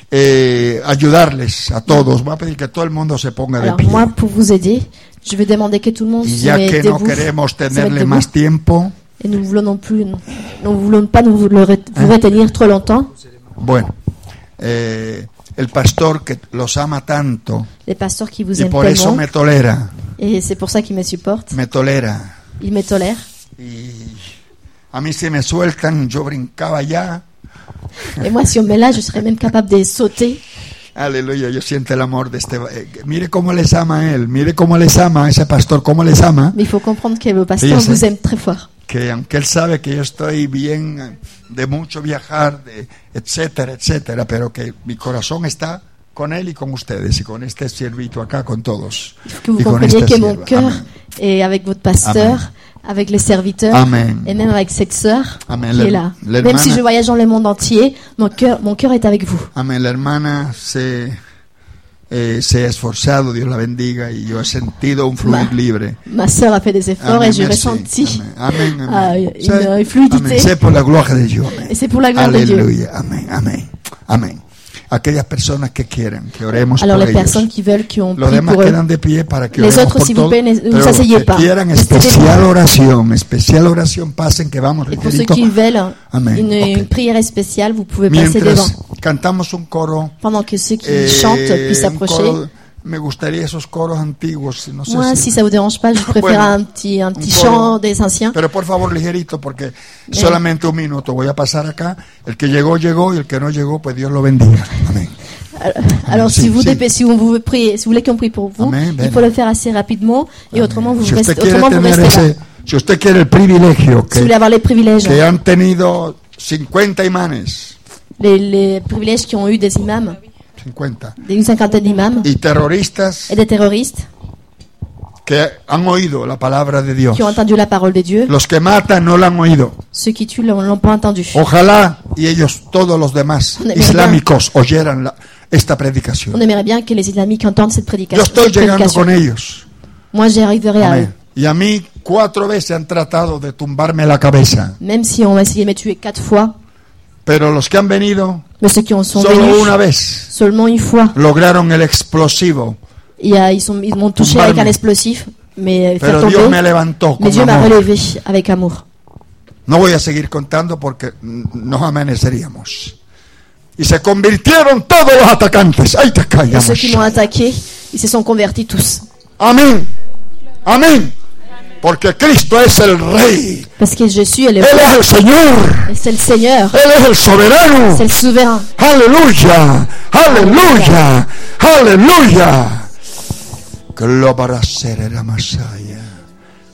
a todos, voy a pedir que todo el mundo se ponga de Alors pie. moi, pour vous aider, je vais demander que tout le monde Y se ya mette que no debout. queremos Se mette tenerle debout. más tiempo, Et nous ne voulons pas vous retenir trop longtemps. bueno, el pastor que los ama tanto Les pasteurs qui vous y aiment por eso tellement, me tolera, et c'est pour ça qu'ils me supportent. me tolera. Ils me tolèrent. Y a mí si me sueltan, yo brincaba ya. Et moi, si on me met là, je serais même capable de sauter. Aleluya, yo siento el amor de este. Mire cómo les ama a él, mire cómo les ama a ese pastor, cómo les ama. Mais il faut comprendre que le pasteur vous aime très fort. Que aunque él sabe que yo estoy bien de mucho viajar, etcétera, etcétera, pero que mi corazón está con él y con ustedes y con este siervito acá, con todos. Que vous compreniez que mon cœur est avec votre pasteur, avec les serviteurs, Amen. et même avec cette sœur Amen. qui est là. Même si je voyage dans le monde entier, mon cœur est avec vous. Amén. La hermana se ha esforzado, Dios la bendiga, y yo he sentido un fluir libre. Ma sœur a fait des efforts. Amen, et j'ai merci. ressenti Amén, amén. une fluidité. Amén. C'est pour la gloire de Dieu. Amén. Et c'est pour la gloire de Dieu. Aleluya. Amén, amén, amén. aquellas personas que quieren que oremos Alors por les ellos. personnes qui veulent, qui ont Los prié demás pour eux. quedan de pie para que Les oremos autres, por s'il vous todo, plaît, ne pero vous los asseyez que pas. quieran Restez especial oración, pasen que vamos Et pour ceux ligerito. qui veulent Amén. une Ok. prière spéciale, vous pouvez passer devant. Mientras cantamos un coro, Pendant que ceux qui chantent puissent un s'approcher. coro, me gustaría esos coros antiguos, no sé Moi, si ça vous dérange pas, je préfère Bueno, un petit un chant coro. des anciens. Pero por favor, ligerito, porque solamente un minuto voy a pasar acá. El que llegó, llegó, y el que no llegó, pues Dios lo bendiga. Amén. Alors, Si, si vous si. si on vous prie, si vous voulez qu'on prie pour vous, Amen, il ben. faut le faire assez rapidement, et autrement vous Si usted restez, quiere autrement vous tener restez là. si usted quiere el privilegio Si vous voulez avoir les privilèges, que han tenido 50 imanes, les privilèges qui ont eu des imams, 50, une cinquantaine d'imams y terroristas et des terroristes que han oído la palabra de Dios. qui ont entendu la parole de Dieu, Los que matan no la han oído. ceux qui tuent l'ont pas entendu. Ojalá y ellos, todos los demás On aimerait islámicos, oyeran esta On predicación. aimerait bien que les islamiques entendent cette Yo prédication. estoy cette llegando prédication. con ellos. Moi, j'y arriverai à eux. Amén. Y a mí 4 veces han tratado de tumbarme la cabeza. Même si on va essayer de me tuer 4 fois, Pero los que han venido, mais ceux qui en sont solo venus una vez seulement une fois, lograron el explosivo. ils m'ont touché avec un explosif, mais faire Pero Dios me tomber. levantó Mais con Dieu m'a amor. relevé avec amour. No voy a seguir contando porque nos amaneceríamos. Y se convirtieron todos los atacantes. Ahí te Et callamos. ceux qui m'ont attaqué, ils se sont convertis tous. Amén. Amén. Porque Cristo es el Rey. Parce que je suis, elle est Él es el Señor. c'est le Seigneur, Él es el soberano. c'est le souverain. Aleluya. Aleluya. Aleluya. Gloria será Masaya.